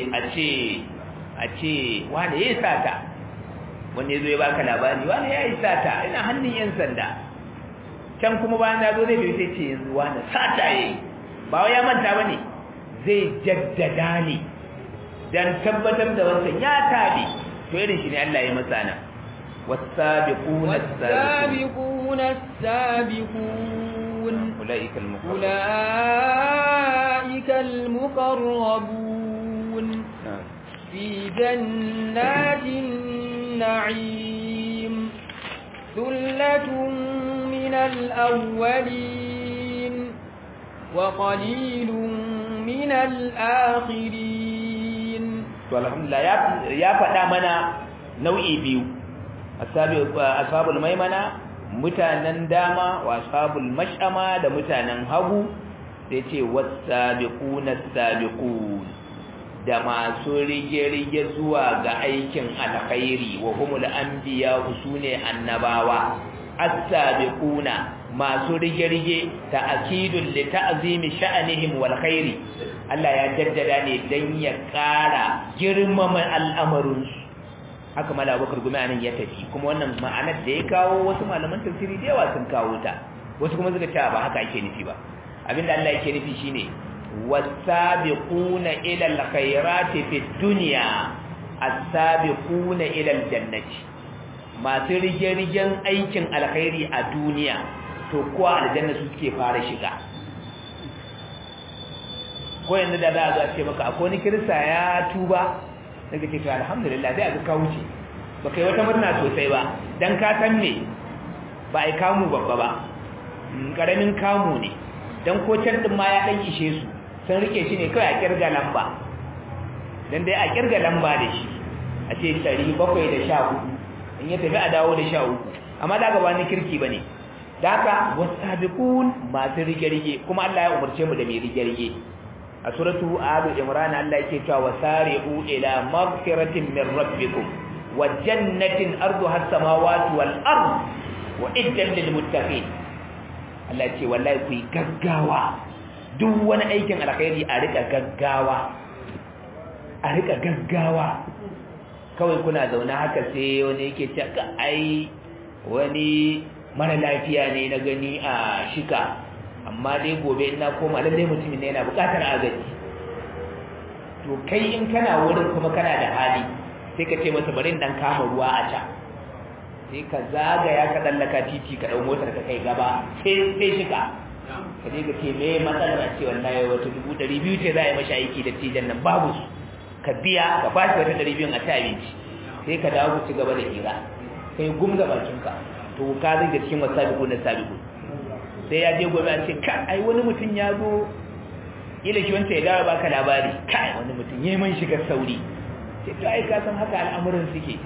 ce wani yayi sata wani zai baka labari wani yayi sata ina hannun yan sanda can kuma bayan ya zo zai bai sai ce yanzu wani sata yayi ba wai ya manta bane zai jaddada ne dan tabbatar da wancan ya tabi to irin shi ne Allah ya masa nan was-sabiquna as-sabiqun ulaika al-muqarrabun fi jannatin na'im thullatun من الأولين وقليل من الآخرين والحمد لله يا فدا منا nau'i biyu ashabul maimana mutanen dama wa ashabul mash'ama da mutanen hagu sai ce was-sabiquna as-sabiqun da masu rige-rige zuwa ga aikin alkhairi wa humul anbiya usune annabawa as-sabiquna masu rige-rige ta'kidul li ta'zimi sha'anihim wal khairi Allah ya jaddada ne dan ya ƙara girmama al'amarin su haka mala Abubakar gumi anan ya tafi kuma wannan ma'anar da ya kawo wasu malaman tafsiri da yawa sun kawo ta wasu kuma suka ce ba haka ake nufi ba abinda Allah yake nufi shine was-sabiquna ila al-khairati fid dunya as-sabiquna ila al-jannati masu rige-rigen aikin alkhairi a duniya to kuwa aljanna su suke fara shiga ko yanzu da za a ce maka akwai wani kirista ya tuba daga ce to alhamdulillah sai aka kawo ce ba kai wata murna sosai ba dan ka san me ba ai kamu babba ba karamin kamu ne dan ko can din ma ya dan ishe su sun rike shi ne kai a kirga lamba dan dai a kirga lamba da shi a ce 714 in ya tafi a dawo da 13 amma da gaba ni kirki bane daka wasabiqun masu rige-rige kuma Allah ya umarce mu da mai rige-rige a suratu Ali Imran Allah yake cewa wasari'u ila maghfiratin min rabbikum wa jannatin arduha as-samawati wal ard wa iddan lil muttaqin Allah ce wallahi ku gaggawa duk wani aikin alkhairi a rika gaggawa kawai kuna zaune haka sai wani yake cewa ai wani mara lafiya ne na gani a shika amma dai gobe ina koma lallai mutumin ne yana bukatar agaji to kai in kana wurin kuma kana da hali sai ka ce masa bari dan kama ruwa a can sai ka zagaya ka dallaka titi ka dau motar ka kai gaba sai shika ka je ka ce me matsalar a ce wallahi wata 200 ce za a yi mashi aiki da tijan nan babu su ka biya ka ba shi wata 200 a ta abinci sai ka dawo ku ci gaba da hira kai gumza bakinka to ka zai cikin wasabiqu na sabiqu sai ya je gobe a ce ka ai wani mutum ya zo ila shi wanda ya dawo baka labari kai wani mutum yayi man shiga sauri sai to ai ka san haka al'amuran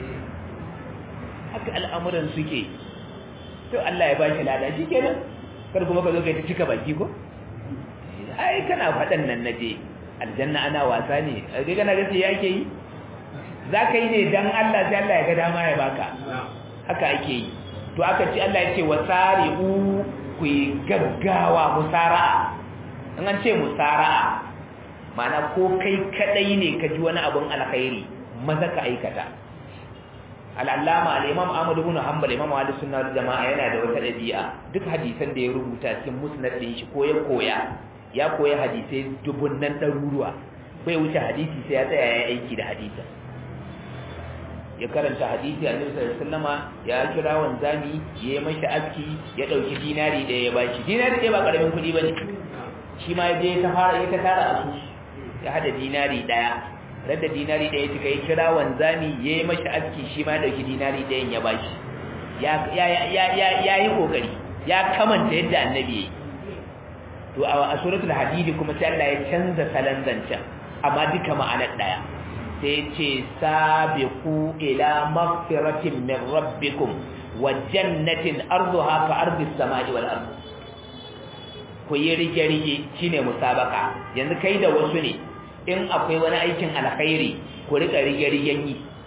suke to Allah ya baki lada shikenan kar kuma ka zo kai ta cika baki ko ai kana fadan nan naje aljanna ana wasa ne kai kana gaci yake yi zaka yi ne dan Allah sai Allah ya ga dama ya baka haka ake yi to aka ce Allah ya ce wasari'u ku gaggawa musara'a in an ce musara'a ma'ana ko kai kadai ne ka ji wani abun alkhairi maza ka aikata al-allama al-imam Ahmad ibn Hanbal imam Ahlus Sunnah wal Jamaa yana da wata dabi'a duk hadisan da ya rubuta cikin musnad din shi ko ya koya hadisai dubunnan daruruwa bai wuce hadisi sai ya tsaya ya aiki da hadisin ya karanta hadisi annabi sallallahu alaihi wasallama ya kira wanzami ya yi mashi aski ya dauki dinari da ya bashi dinari dai ba karamin kudi bane shi ma ya ta tara asusu ya hada dinari daya radda dinari daya kika yi kira wanzami ya yi mashi aski shi ma ya dauki dinari dayan ya bashi ya yi kokari ya kamanta yadda annabi yayi to a suratul hadid kuma sai Allah ya canza salan zancan amma duka ma'anar daya sai ce sabiqu ila maghfiratin min rabbikum wa jannatin arduha ka ardis samai wal ard ku yi rige shine musabaka yanzu kai da wasu ne in akwai wani aikin alkhairi ku rika rige-rigen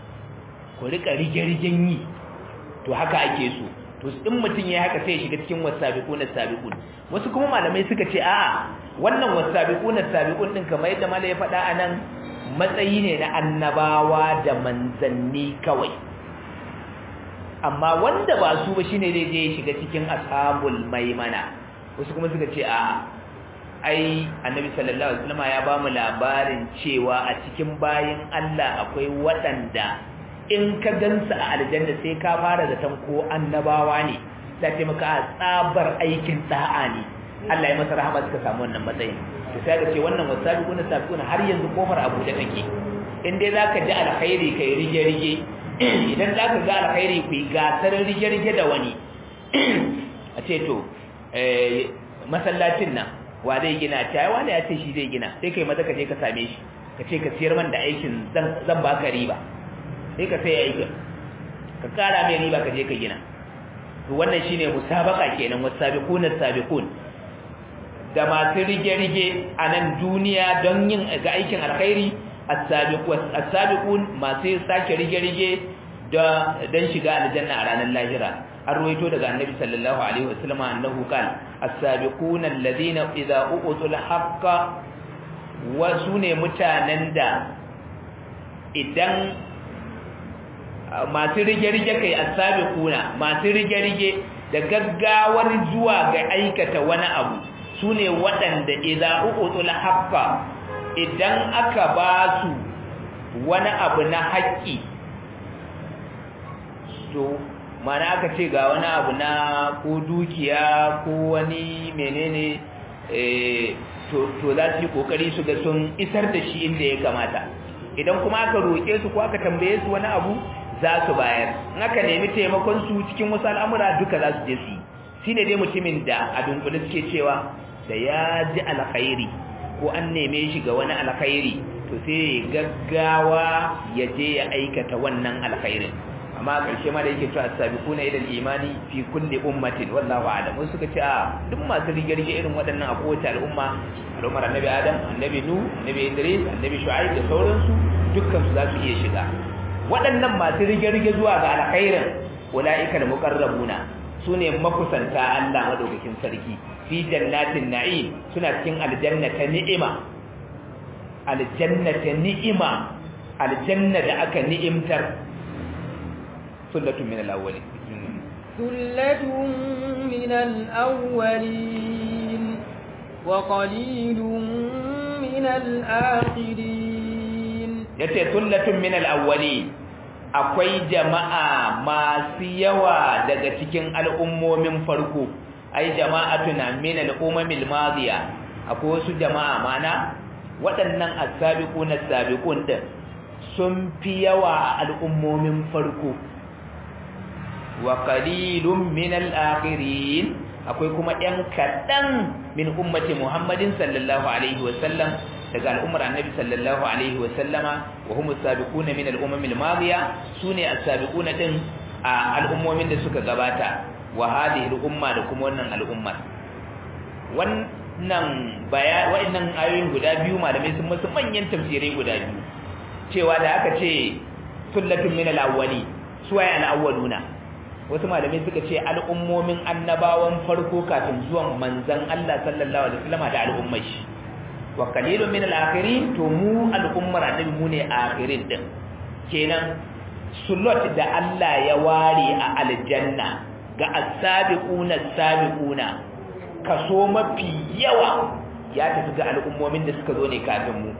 yi to haka ake so to in mutun yayi haka sai ya shiga cikin wasabiquna sabiqun wasu kuma malamai suka ce a'a wannan wasabiquna sabiqun din kamar yadda malai ya faɗa anan matsayi ne na annabawa da manzanni kawai amma wanda ba su ba shine zai je shiga cikin ashabul maimana wasu kuma suka ce a ai annabi sallallahu alaihi wasallam ya ba mu labarin cewa a cikin bayin Allah akwai waɗanda in ka gansu a aljanna sai ka fara zaton ko annabawa ne sai ce maka tsabar aikin da'a ne Allah ya masa rahama suka samu wannan matsayin to sai ga ce wannan wasabiquna sabiquna har yanzu kofar abu da take in dai zaka ji alkhairi kai rige idan zaka ga alkhairi ku gasar rige da wani a ce to masallacin nan wa zai gina ta wani ya ce shi zai gina sai kai maza ka je ka same shi ka ce ka siyar man da aikin zan baka riba sai ka sai aikin ka kara mai riba ka je ka gina to wannan shine musabaka kenan wasabiquna sabiqun da masu rige-rige a nan duniya don yin ga aikin alkhairi as-sabiqun masu sake rige-rige don shiga aljanna a ranar lahira an ruwaito daga annabi sallallahu alaihi wasallam annahu qala as-sabiqun alladhina idza utul haqqa wa sune mutanen da idan masu rige-rige kai as-sabiquna masu rige-rige da gaggawar zuwa ga aikata wani abu sune waɗanda idza utul haqqa idan aka ba su wani abu na haƙƙi to mana aka ce ga wani abu na ko dukiya ko wani menene to za su yi kokari su ga sun isar da shi inda ya kamata idan kuma aka roƙe su ko aka tambaye su wani abu za su bayar in aka nemi taimakon su cikin wasu al'amura duka za su je su yi shine dai mutumin da a dunkule suke cewa da ya ji alkhairi ko an neme shi ga wani alkhairi to sai gaggawa ya je ya aikata wannan alkhairin. amma karshe ma da yake cewa as-sabiquna ila al-imani fi kulli ummatin wallahu a'lam. wasu suka ce a duk masu rige-rige irin waɗannan a kowace al'ummar annabi Adam, annabi Nuh, annabi Idris, annabi Shu'aib da sauransu dukkan su za su iya shiga. waɗannan masu rige-rige zuwa ga alkhairin ulaika al-muqarrabuna sune makusanta Allah madaukakin sarki fi jannatin na'im, suna cikin aljanna ta ni'ima. aljanna ta ni'ima, aljanna da aka ni'imtar. ثلة من الأولين ثلة من الأولين وقليل من الآخرين. yace ثلة من الأولين, akwai jama'a masu yawa daga cikin al'ummomin farko. ai jama'atuna min al-umamil madiya, akwai wasu jama'a mana waɗannan as-sabiquna as-sabiqun din sun fi yawa a al'ummomin farko. wa qalilun min al-akhirin, akwai kuma ɗan kaɗan min ummati Muhammadin sallallahu alaihi wa sallam, daga al'ummar annabi sallallahu alaihi wa sallama. wa hum as-sabiquna min al-umam al-madiya, sune as-sabiquna din a al'ummomin da suka gabata. wa hadhihi al-umma, da kuma wannan al'ummar. wa'annan ayoyin guda biyu malamai sun musu manyan tafsirai guda biyu, cewa da aka ce sullatun min al-awwali, suwaye al-awwaluna. wasu malamai suka ce al'ummomin annabawan farko kafin zuwan manzon Allah sallallahu alaihi wasallam da al'ummai shi. wa qalilun min al-akhirin, to mu al'ummar annabi mu ne akhirin din. kenan sulat da Allah ya ware a aljanna ga as-sabiquna as-sabiquna, kaso mafi yawa ya tafi ga al'ummomin da suka zo ne kafin mu.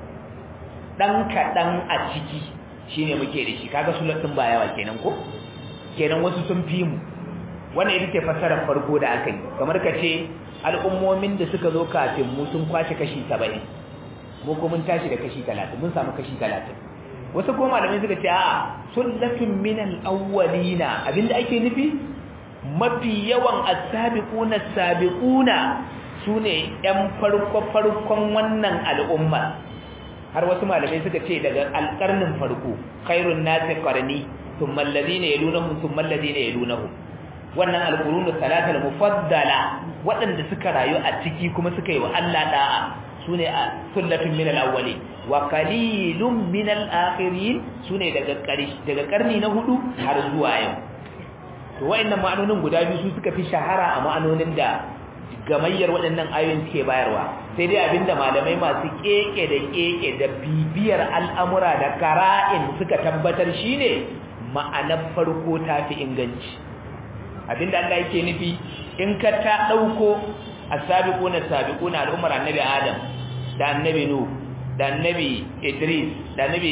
dan kadan a ciki shine muke da shi, kaga sulat din ba yawa kenan ko. kenan wasu sun fi mu. wannan ita ce fassarar farko da aka yi. kamar ka ce al'ummomin da suka zo kafin mu sun kwashe kashi 70, mu ko mun tashi da kashi 30, mun samu kashi 30. wasu kuma malamai suka ce a'a sullatun min al-awwalina, abinda ake nufi mafi yawan as-sabiquna as-sabiquna sune yan farkon wannan al'umma. har wasu malamai suka ce daga alƙarnin farko, khairun nasi qarni thumma alladhina yalunhum thumma alladhina yalunhum. wannan alqurunu salatul mufaddala, waɗanda suka rayu a ciki kuma suka yi wa Allah da'a, sune sullatun min al-awwali. wa qalilun min al-akhirin, sune daga karni na 4 har zuwa yau. to wayannan ma'anonin guda biyu su suka fi shahara a ma'anonin da gamayyar waɗannan ayoyin suke bayarwa. sai dai abinda malamai masu keke da bibiyar al'amura da qara'in suka tabbatar shine ma'anar farko ta fi inganci. abinda Allah yake nufi, in ka ta dauko as-sabiquna as-sabiquna al'ummar annabi Adam da annabi Nuh da annabi Idris da annabi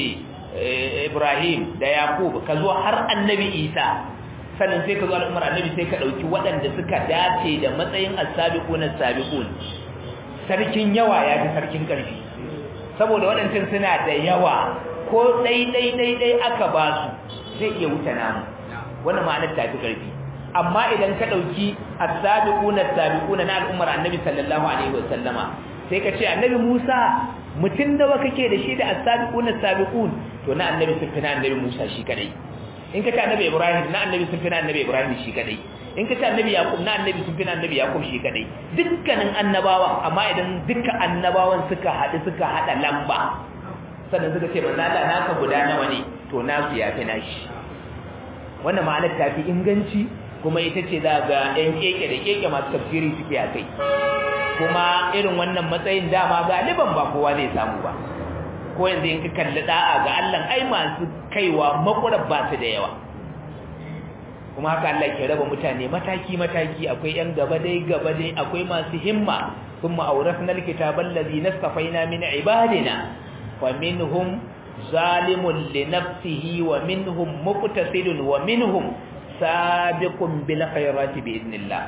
Ibrahim da Yaqub, ka zo har annabi Isa, sannan sai ka zo al'ummar annabi sai ka dauki waɗanda suka dace da matsayin as-sabiquna as-sabiqun. sarkin yawa ya fi sarkin karfi, saboda waɗancan suna da yawa, ko dai aka ba su zai iya wuce namu. wannan ma'anar ta fi karfi. amma idan ka dauki as-sabiquna as-sabiquna na al'ummar annabi sallallahu alaihi wasallama, sai ka ce annabi Musa mutun da kake da shi da as-sabiquna as-sabiqun, to na annabi sun fi na annabi Musa shi kadai. in ka ce annabi Ibrahim na annabi sun fi na annabi Ibrahim shi kadai. in ka ce annabi Yaqub na annabi sun fi na annabi Yaqub shi kadai. dukkanin annabawan, amma idan dukkan annabawan suka hada lamba, sannan suka ce manzo Allah naka guda nawa ne, to nasu ya fi nashi. wannan ma'anar ta fi inganci, kuma ita ce za ga ɗan keke da keke masu tafsiri suke a kai. kuma irin wannan matsayin dama galiban ba kowa zai samu ba. ko yanzu in ka kalli da'a ga Allah, ai masu kaiwa makurar ba su da yawa. kuma haka Allah ke raba mutane mataki-mataki, akwai yan gaba dai akwai masu himma. thumma awrasna alkitaba allazi nastafaina min ibadina wa minhum zalimun li nafsihi wa minhum muqtasidun wa minhum sabiqun bil khairati bi idnillah.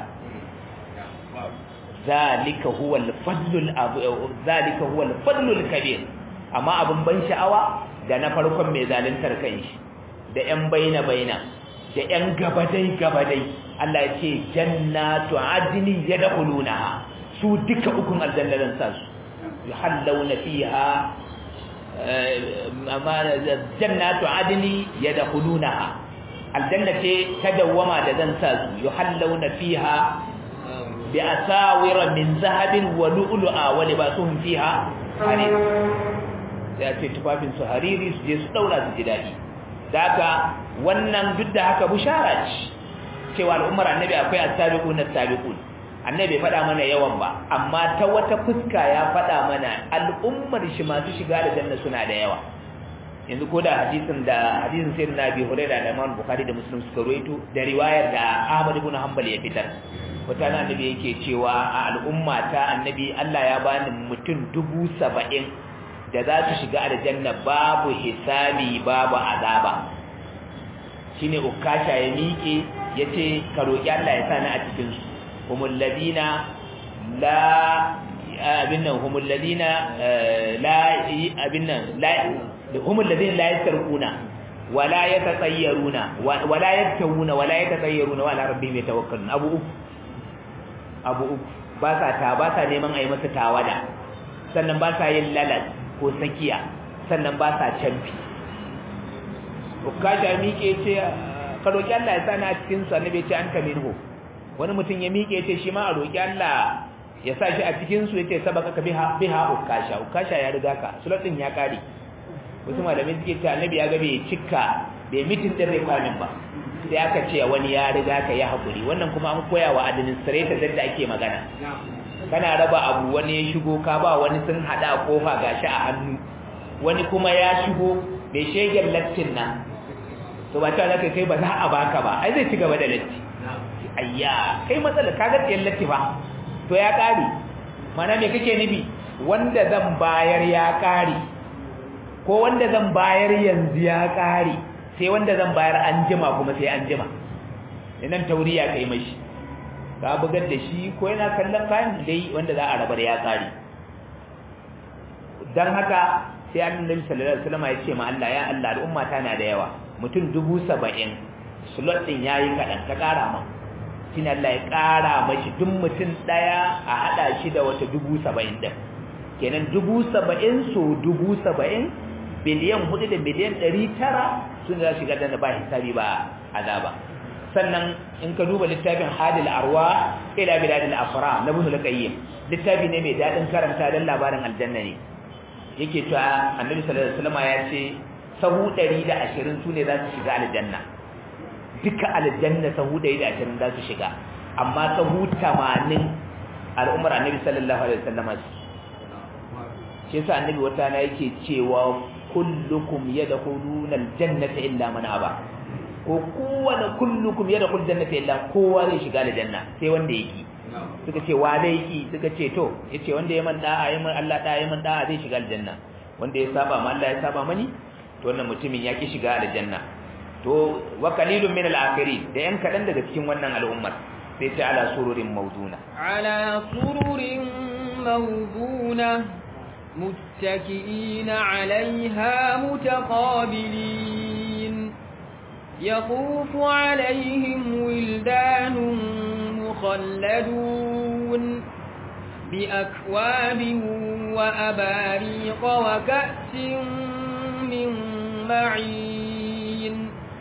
zalika huwa al-fadlul kabir. amma abun ban sha'awa da na farkon mai zaluntar kanshi, da yan baina da yan gabadai Allah ya ce jannatu adni yadkhulunaha, su duka ukun aljannatin sa su yuhallawna fiha amma jannatu adni yadkhulunaha aljanna ce ta dawwama da zan sa su yuhallawna fiha bi asawira min zahabin wa lu'lu'a wa libasuhum fiha harir ya ce tufafin su hariri su je su daura su ji dadi daga wannan duk da haka bushara ce cewa al'ummar annabi akwai as-sabiquna as-sabiqun annabi faɗa mana yawan ba amma ta wata fuska ya faɗa mana al'ummar shi masu shiga da janna suna da yawa yanzu ko da hadisin sayyidina Abi Hurairah da Imam Bukhari da Muslim suka rawaito da riwayar da Ahmad ibn Hanbal ya fitar wata annabi yake cewa a al'umma ta annabi Allah ya bani mutum 70,000 da za su shiga aljanna babu hisabi babu azaba shine ukasha ya miƙe yace ka roki Allah ya sani a cikin su humul ladina la humul ladina la humul ladina la yasrquna wala yatatayyaruna wala yaktawuna wala yatatayyaruna wala rabbihim yatawakkalun abu uku ba sa neman ayi masa tawada sannan ba sa yin lalat ko sakiya sannan ba sa canfi ukasha miƙe ce ka roki Allah ya sani a cikin su annabi ce an kaminhu wani mutum ya miƙe ce shi ma a roki Allah ya sa shi a cikin su yace sabaka ka biha ukasha ya riga ka sulatin ya kare wasu malamai suke cewa annabi ya ga bai cika bai mitin din requirement ba sai aka ce wani ya riga ka ya hakuri wannan kuma an koya wa administrator da ake magana kana raba abu wani ya shigo ka ba wani sun hada kofa gashi a hannu wani kuma ya shigo bai shegen lattin nan to ba ta zaka kai ba za a baka ba ai zai ci gaba da latti ayya kai matsala kaga tiyan latti ba to ya kare mana me kake nufi wanda zan bayar ya kare ko wanda zan bayar yanzu ya kare sai wanda zan bayar an jima kuma sai an jima idan tauriya kai mashi ka bugar da shi ko yana kallon kayan dai wanda za a rabar ya kare dan haka sai annabi sallallahu alaihi wasallam ya ce ma Allah ya Allah al'umma ta na da yawa mutum 70,000 slot din yayi kadan ta kara ma shine Allah ya kara mashi duk mutum daya a hada shi da wata 70,000 din kenan 70,000 so 70,000 biliyan 4 da biliyan 900 sun za shiga da ba hisabi ba azaba sannan in ka duba littafin hadil arwa ila biladil afra na ibn al-qayyim littafi ne mai dadin karanta dan labarin aljanna ne yake cewa annabi sallallahu alaihi wasallam ya ce sahu 120 sune za su shiga aljanna duka aljanna sahu 120 za su shiga amma sahu 80 al'ummar annabi sallallahu alaihi wasallam shi yasa annabi wata na yake cewa kullukum yadkhuluna aljannata illa man aba ko kullukum yadkhulul jannata illa kowa zai shiga aljanna sai wanda yake suka ce wa dai yake suka ce to yace wanda ya man da'a ya man Allah da'a ya man da'a zai shiga aljanna wanda ya saba ma Allah ya saba mani to wannan mutumin ya ki shiga aljanna to wa qalilun min al-akhirin da yan kadan daga cikin wannan al'ummar sai ta ala sururin mawduna متكئين عليها متقابلين يطوف عليهم ولدان مخلدون بأكواب وأباريق وكأس من معين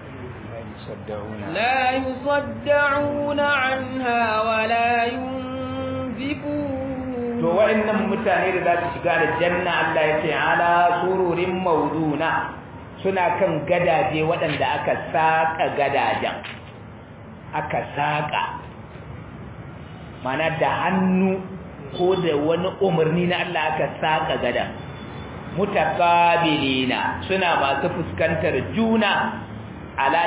لا يصدعون عنها ولا ينزفون to wa'annan mutane da za su shiga aljanna Allah ya ce ala sururin mawduna suna kan gadaje waɗanda aka saka gadajen aka saka mana da hannu ko da wani umarni na Allah aka saka gadan mutakabilina suna masu fuskantar juna ala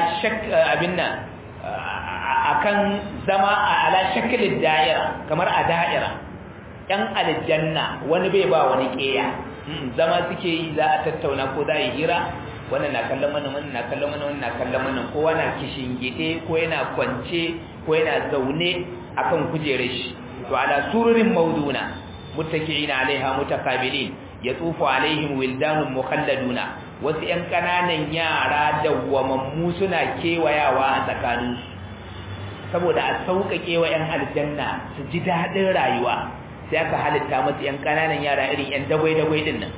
akan zama ala shaklid da'ira kamar a da'ira yan aljanna wani bai ba wani keya zama suke yi za a tattauna ko za a yi hira wannan na kallon wannan wannan na kallon wannan wannan na kallon wannan kowa na kishingide ko yana kwance ko yana zaune akan kujerar shi to ala sururin mawduna muttaki'ina alaiha mutakabilin yatufu alaihim wildanun mukhalladuna wasu yan kananan yara dawwamammu suna kewayawa a tsakaninsu saboda a sauƙaƙe wa yan aljanna su ji daɗin rayuwa sai aka halitta masu yan kananan yara irin yan dagwai-dagwai din nan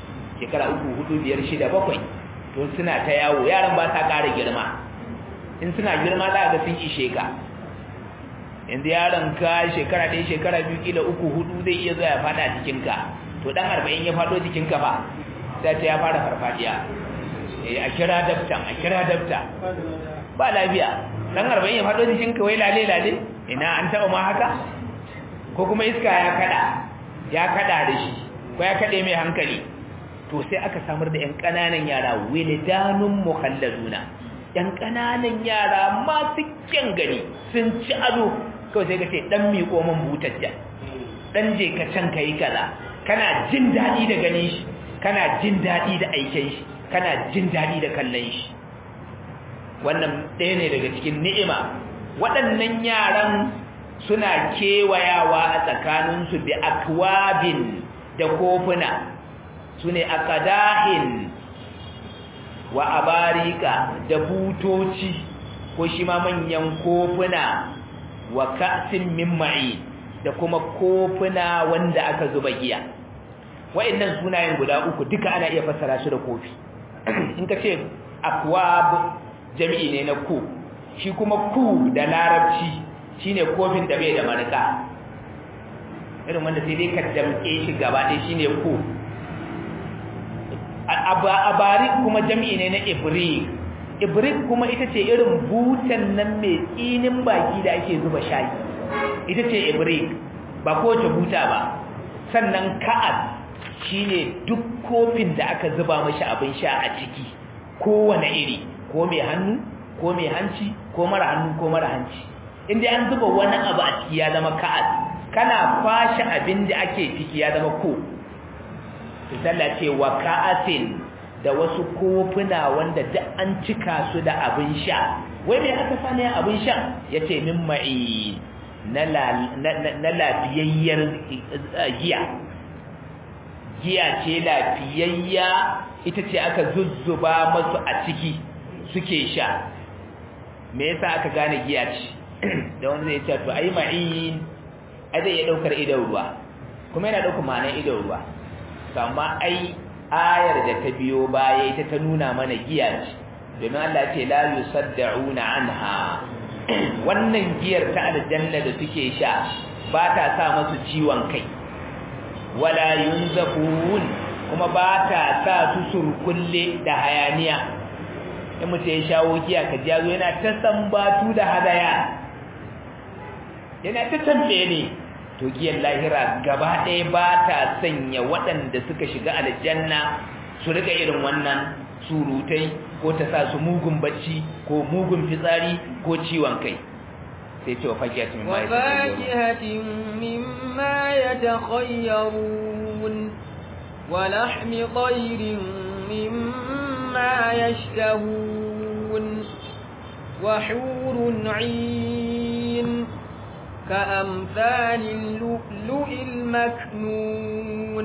shekara 3 4 5 6 7 to suna ta yawo yaran ba sa ƙara girma in suna girma za ga sun ishe ka inda yaron ka shekara 1 shekara 2 kila 3 4 zai iya zuwa ya fada cikin ka to dan 40 ya fado jikin ka ba sai ta ya fara farfadiya a kira dafta ba lafiya dan 40 ya fado jikin ka wai lale ina an taba ma haka ko kuma iska ya kada da shi ko ya kade mai hankali to sai aka samar da yan kananan yara wilidanun mukhalladuna yan kananan yara masu kyan gani sun ci ado kawai sai ka ce dan miƙo min butacce dan je ka can kai kaza kana jin dadi da ganin shi kana jin dadi da aikin shi kana jin dadi da kallon shi wannan ɗaya ne daga cikin ni'ima waɗannan yaran suna kewayawa a tsakaninsu bi akwabin da kofuna sune aqdahin wa abarika da butoci ko shi ma manyan kofuna wa ka'sin min ma'i da kuma kofuna wanda aka zuba giya wa'annan sunayen guda uku duka ana iya fassara su da kofi in ka ce akwab jami'i ne na ku shi kuma ku da larabci shine kofin da bai da marika irin wanda sai dai ka damke shi gaba ɗaya shine ku abari kuma jami'i ne na ibrik kuma ita ce irin butan nan mai tsinin baki da ake zuba shayi ita ce ibrik ba kowace buta ba sannan ka'ab shine duk kofin da aka zuba mashi abin sha a ciki kowane iri ko mai hannu ko mai hanci ko mara hannu ko mara hanci inda an zuba wani abu a ciki ya zama ka'ab kana kwashe abin da ake ciki ya zama ko sallah ce wa ka'atin da wasu kofuna wanda duk an cika su da abin sha wai me aka sani abin sha yace min ma'i na lafiyayyar giya ce lafiyayya ita ce aka zuzzuba masu a ciki suke sha me yasa aka gane giya ce da wanda zai ce to ai ma'i ai zai iya daukar idan ruwa kuma yana daukar ma'anar idan ruwa amma ai ayar da ta biyo baya ita ta nuna mana giya ce domin Allah ce la yusaddauna anha wannan giyar ta aljanna da suke sha ba ta sa musu ciwon kai wala yunzafun kuma ba ta sa su surkulle da hayaniya in mutum ya shawo giya ka jazo yana ta sambatu da hadaya yana ta tambaye ne to giyar lahira gaba ɗaya ba ta sanya waɗanda suka shiga aljanna su rika irin wannan surutai ko ta sa su mugun bacci ko mugun fitsari ko ciwon kai sai ce wa fakihatin mimma yatakhayyarun wa lahmi tayrin mimma yashtahun wa hurun 'ain كأمثال اللؤلؤ المكنون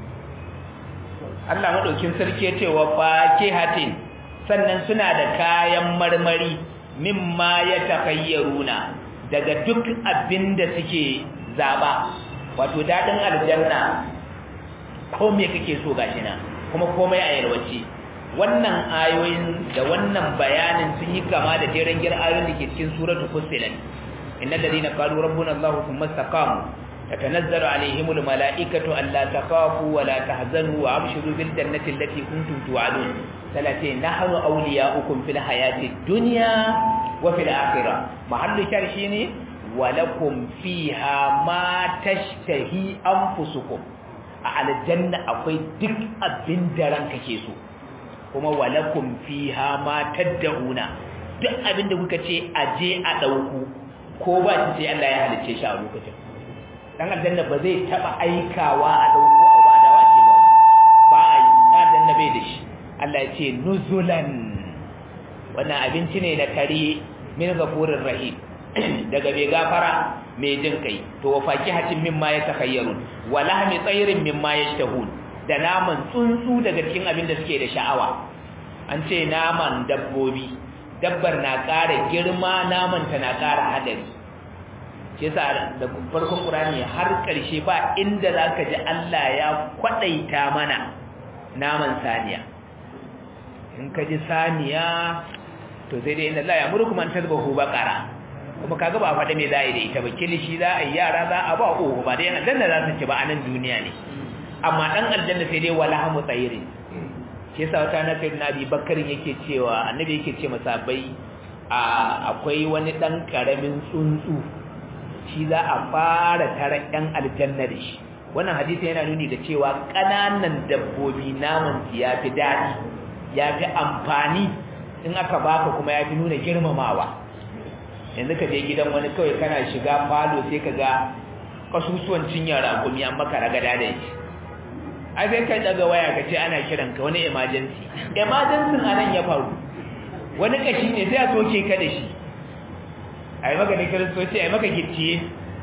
Allah madaukin sarki yace wa fakihatin sannan suna da kayan marmari mimma yatakhayyaruna daga duk abinda suke zaba wato dadin aljanna ko me kake so gashi na kuma komai a yarwace wannan ayoyin da wannan bayanin sun yi kama da jerin ayoyin da ke cikin suratul fussilat إن الذين قالوا ربنا الله ثم استقاموا تتنزل عليهم الملائكة ألا تخافوا ولا تحزنوا وأبشروا بالجنة التي كنتم توعدون ثلاثين نحن أولياؤكم في الحياة الدنيا وفي الآخرة محل شرشيني ولكم فيها ما تشتهي أنفسكم على الجنة أقول دك أبن دران كيسو كما ولكم فيها ما تدعون duk abin da kuka ce aje a dauku ko ba shi sai Allah ya halice shi a lokacin dan aljanna ba zai taba aikawa a dauko a ba dawa ce ba ai dan aljanna bai da shi Allah ya ce nuzulan wannan abinci ne na kare min gafurir rahim daga bai gafara mai jin kai to fakihatin mimma yatakhayyarun wa lahmi tayrin mimma yashtahun da naman tsuntsu daga cikin abin da suke da sha'awa an ce naman dabbobi dabbar na ƙara girma naman ta na ƙara hadari shi yasa da farkon Qur'ani har ƙarshe ba inda zaka ji Allah ya kwadaita mana naman saniya in ka ji saniya to sai dai inna Allah ya murku man tazbahu baqara kuma kaga ba a faɗa me za a yi da ita ba kilishi za a yi yara za a ba uku ba dai aljanna za su ci ba a nan duniya ne amma dan aljanna sai dai wala hamu tsayiri shi yasa wata na sayyidina Abi Bakar yake cewa annabi yake ce masabai akwai wani dan karamin tsuntsu shi za a fara tara ɗan aljanna da shi wannan hadisi yana nuni da cewa ƙananan dabbobi naman su yafi daɗi yafi amfani in aka baka kuma yafi nuna girmamawa yanzu ka je gidan wani kawai kana shiga falo sai ka ga kasusuwan cinyar rakumi an maka ragada da shi ai sai ka daga waya ka ce ana kiran ka wani emergency anan ya faru wani kashi ne sai a soke ka da shi ai maka ne kiristoci ai maka gicciye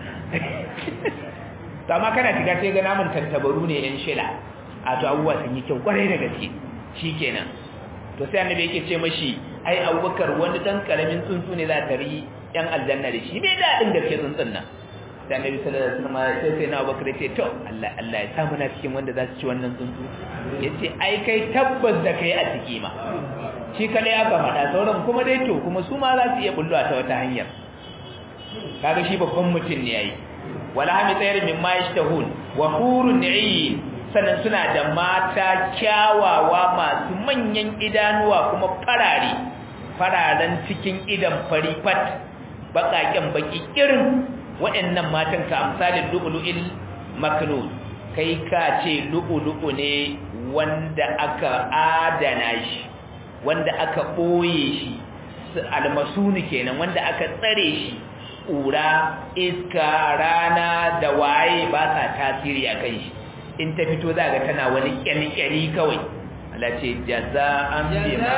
to amma kana shiga sai ga namun tantabaru ne yan shila a to abubuwa sun yi kyau kwarai da gaske shikenan to sai annabi yake ce mashi ai Abubakar wani dan karamin tsuntsu ne za ta ri yan aljanna da shi bai dadin gaske tsuntsun nan sai annabi sallallahu alaihi wasallam sai na Abubakar ce to Allah ya sa muna cikin wanda za su ci wannan tsuntsu yace ai kai tabbas da kai a ciki ma shi kada ya faɗa sauran kuma dai to kuma su ma za su iya bulluwa ta wata hanyar kaga shi babban mutum ne yayi wala hami tsayar min ma yashtahun wa hurun ayn sannan suna da mata kyawawa masu manyan idanuwa kuma fararen cikin idan fari fat bakaken baki irin waɗannan matan ka amsalin lu'lu'il maknun kai ka ce lu'lu'u ne wanda aka adana shi wanda aka ɓoye shi almasuni kenan wanda aka tsare shi ƙura iska rana da waye ba sa tasiri a kan shi in ta fito za ga tana wani kyalkyali kawai Allah ce jaza'an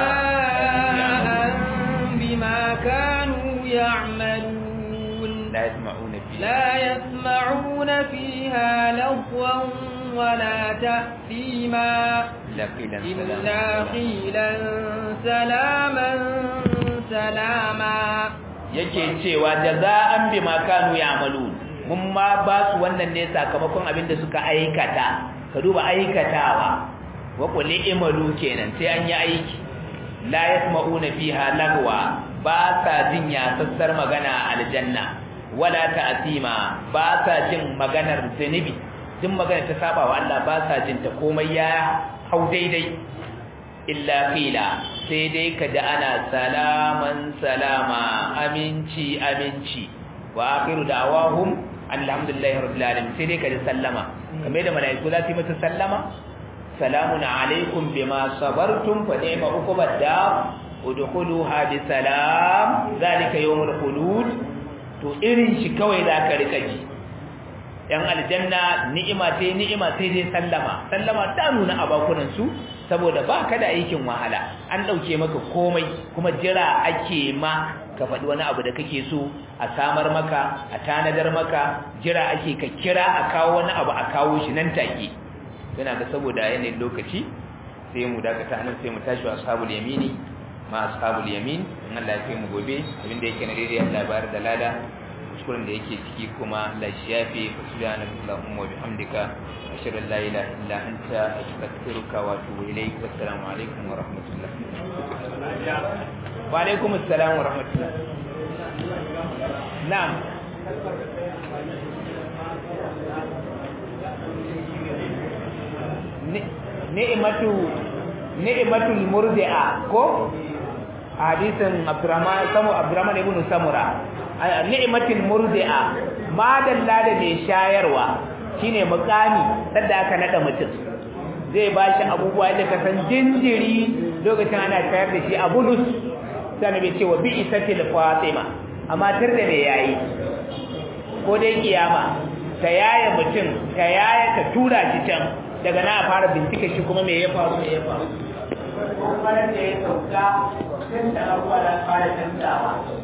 bima kanu ya'malun la yasma'una fiha lagwan wala ta'thima إلا قيلا سلاما سلاما yake cewa jaza'an bima kanu ya'malun mun ma ba su wannan ne sakamakon abin da suka aikata ka duba aikatawa wa qul i'malu kenan sai an yi aiki la yasma'una fiha lagwa ba sa jin yasassar magana aljanna wala ta'sima ba sa jin maganar zunubi duk magana ta saba wa Allah ba sa jin ta komai ya hau daidai illa qila sai dai kada ana salaman salama aminci wa akhiru da'awahum alhamdulillahi rabbil alamin sai dai kada sallama kamar da malaiku za su yi mata sallama salamun alaikum bima sabartum fa ni'ma uqbad da udkhuluha bi salam zalika yawmul khulud to irin shi kawai za ka rika ji yan aljanna ni'ima sai dai sallama ta nuna a bakunan su saboda ba ka da aikin wahala an dauke maka komai kuma jira ake ma ka faɗi wani abu da kake so a samar maka a tanadar maka jira ake ka kira a kawo wani abu a kawo shi nan take yana ga saboda yanayin lokaci sai mu dakata nan sai mu tashi wa ashabul yamini ma ashabul yamin in Allah ya kai mu gobe abinda yake na daidai Allah bayar da lada kuskuren da yake ciki kuma la shafi subhanaka allahumma wa bihamdika ashhadu an la ilaha illa anta astaghfiruka wa atubu ilaik wassalamu alaikum wa rahmatullah wa alaikum assalam wa rahmatullah na'am ni'matul murdi'a ko hadisin Abdurrahman ibn Samura ni'matul murdi'a madalla da mai shayarwa shine mukami sadda aka nada mutum zai bashi abubuwa da kasan jinjiri lokacin ana shayar da shi a bulus sai bai ce wa bi isatil fatima amma tar da me yayi ko dai kiyama ta yaya mutum ta yaya ka tura shi can daga na fara bincike shi kuma me ya faru ko fara da ya sauka sai da abuwa da fara tantawa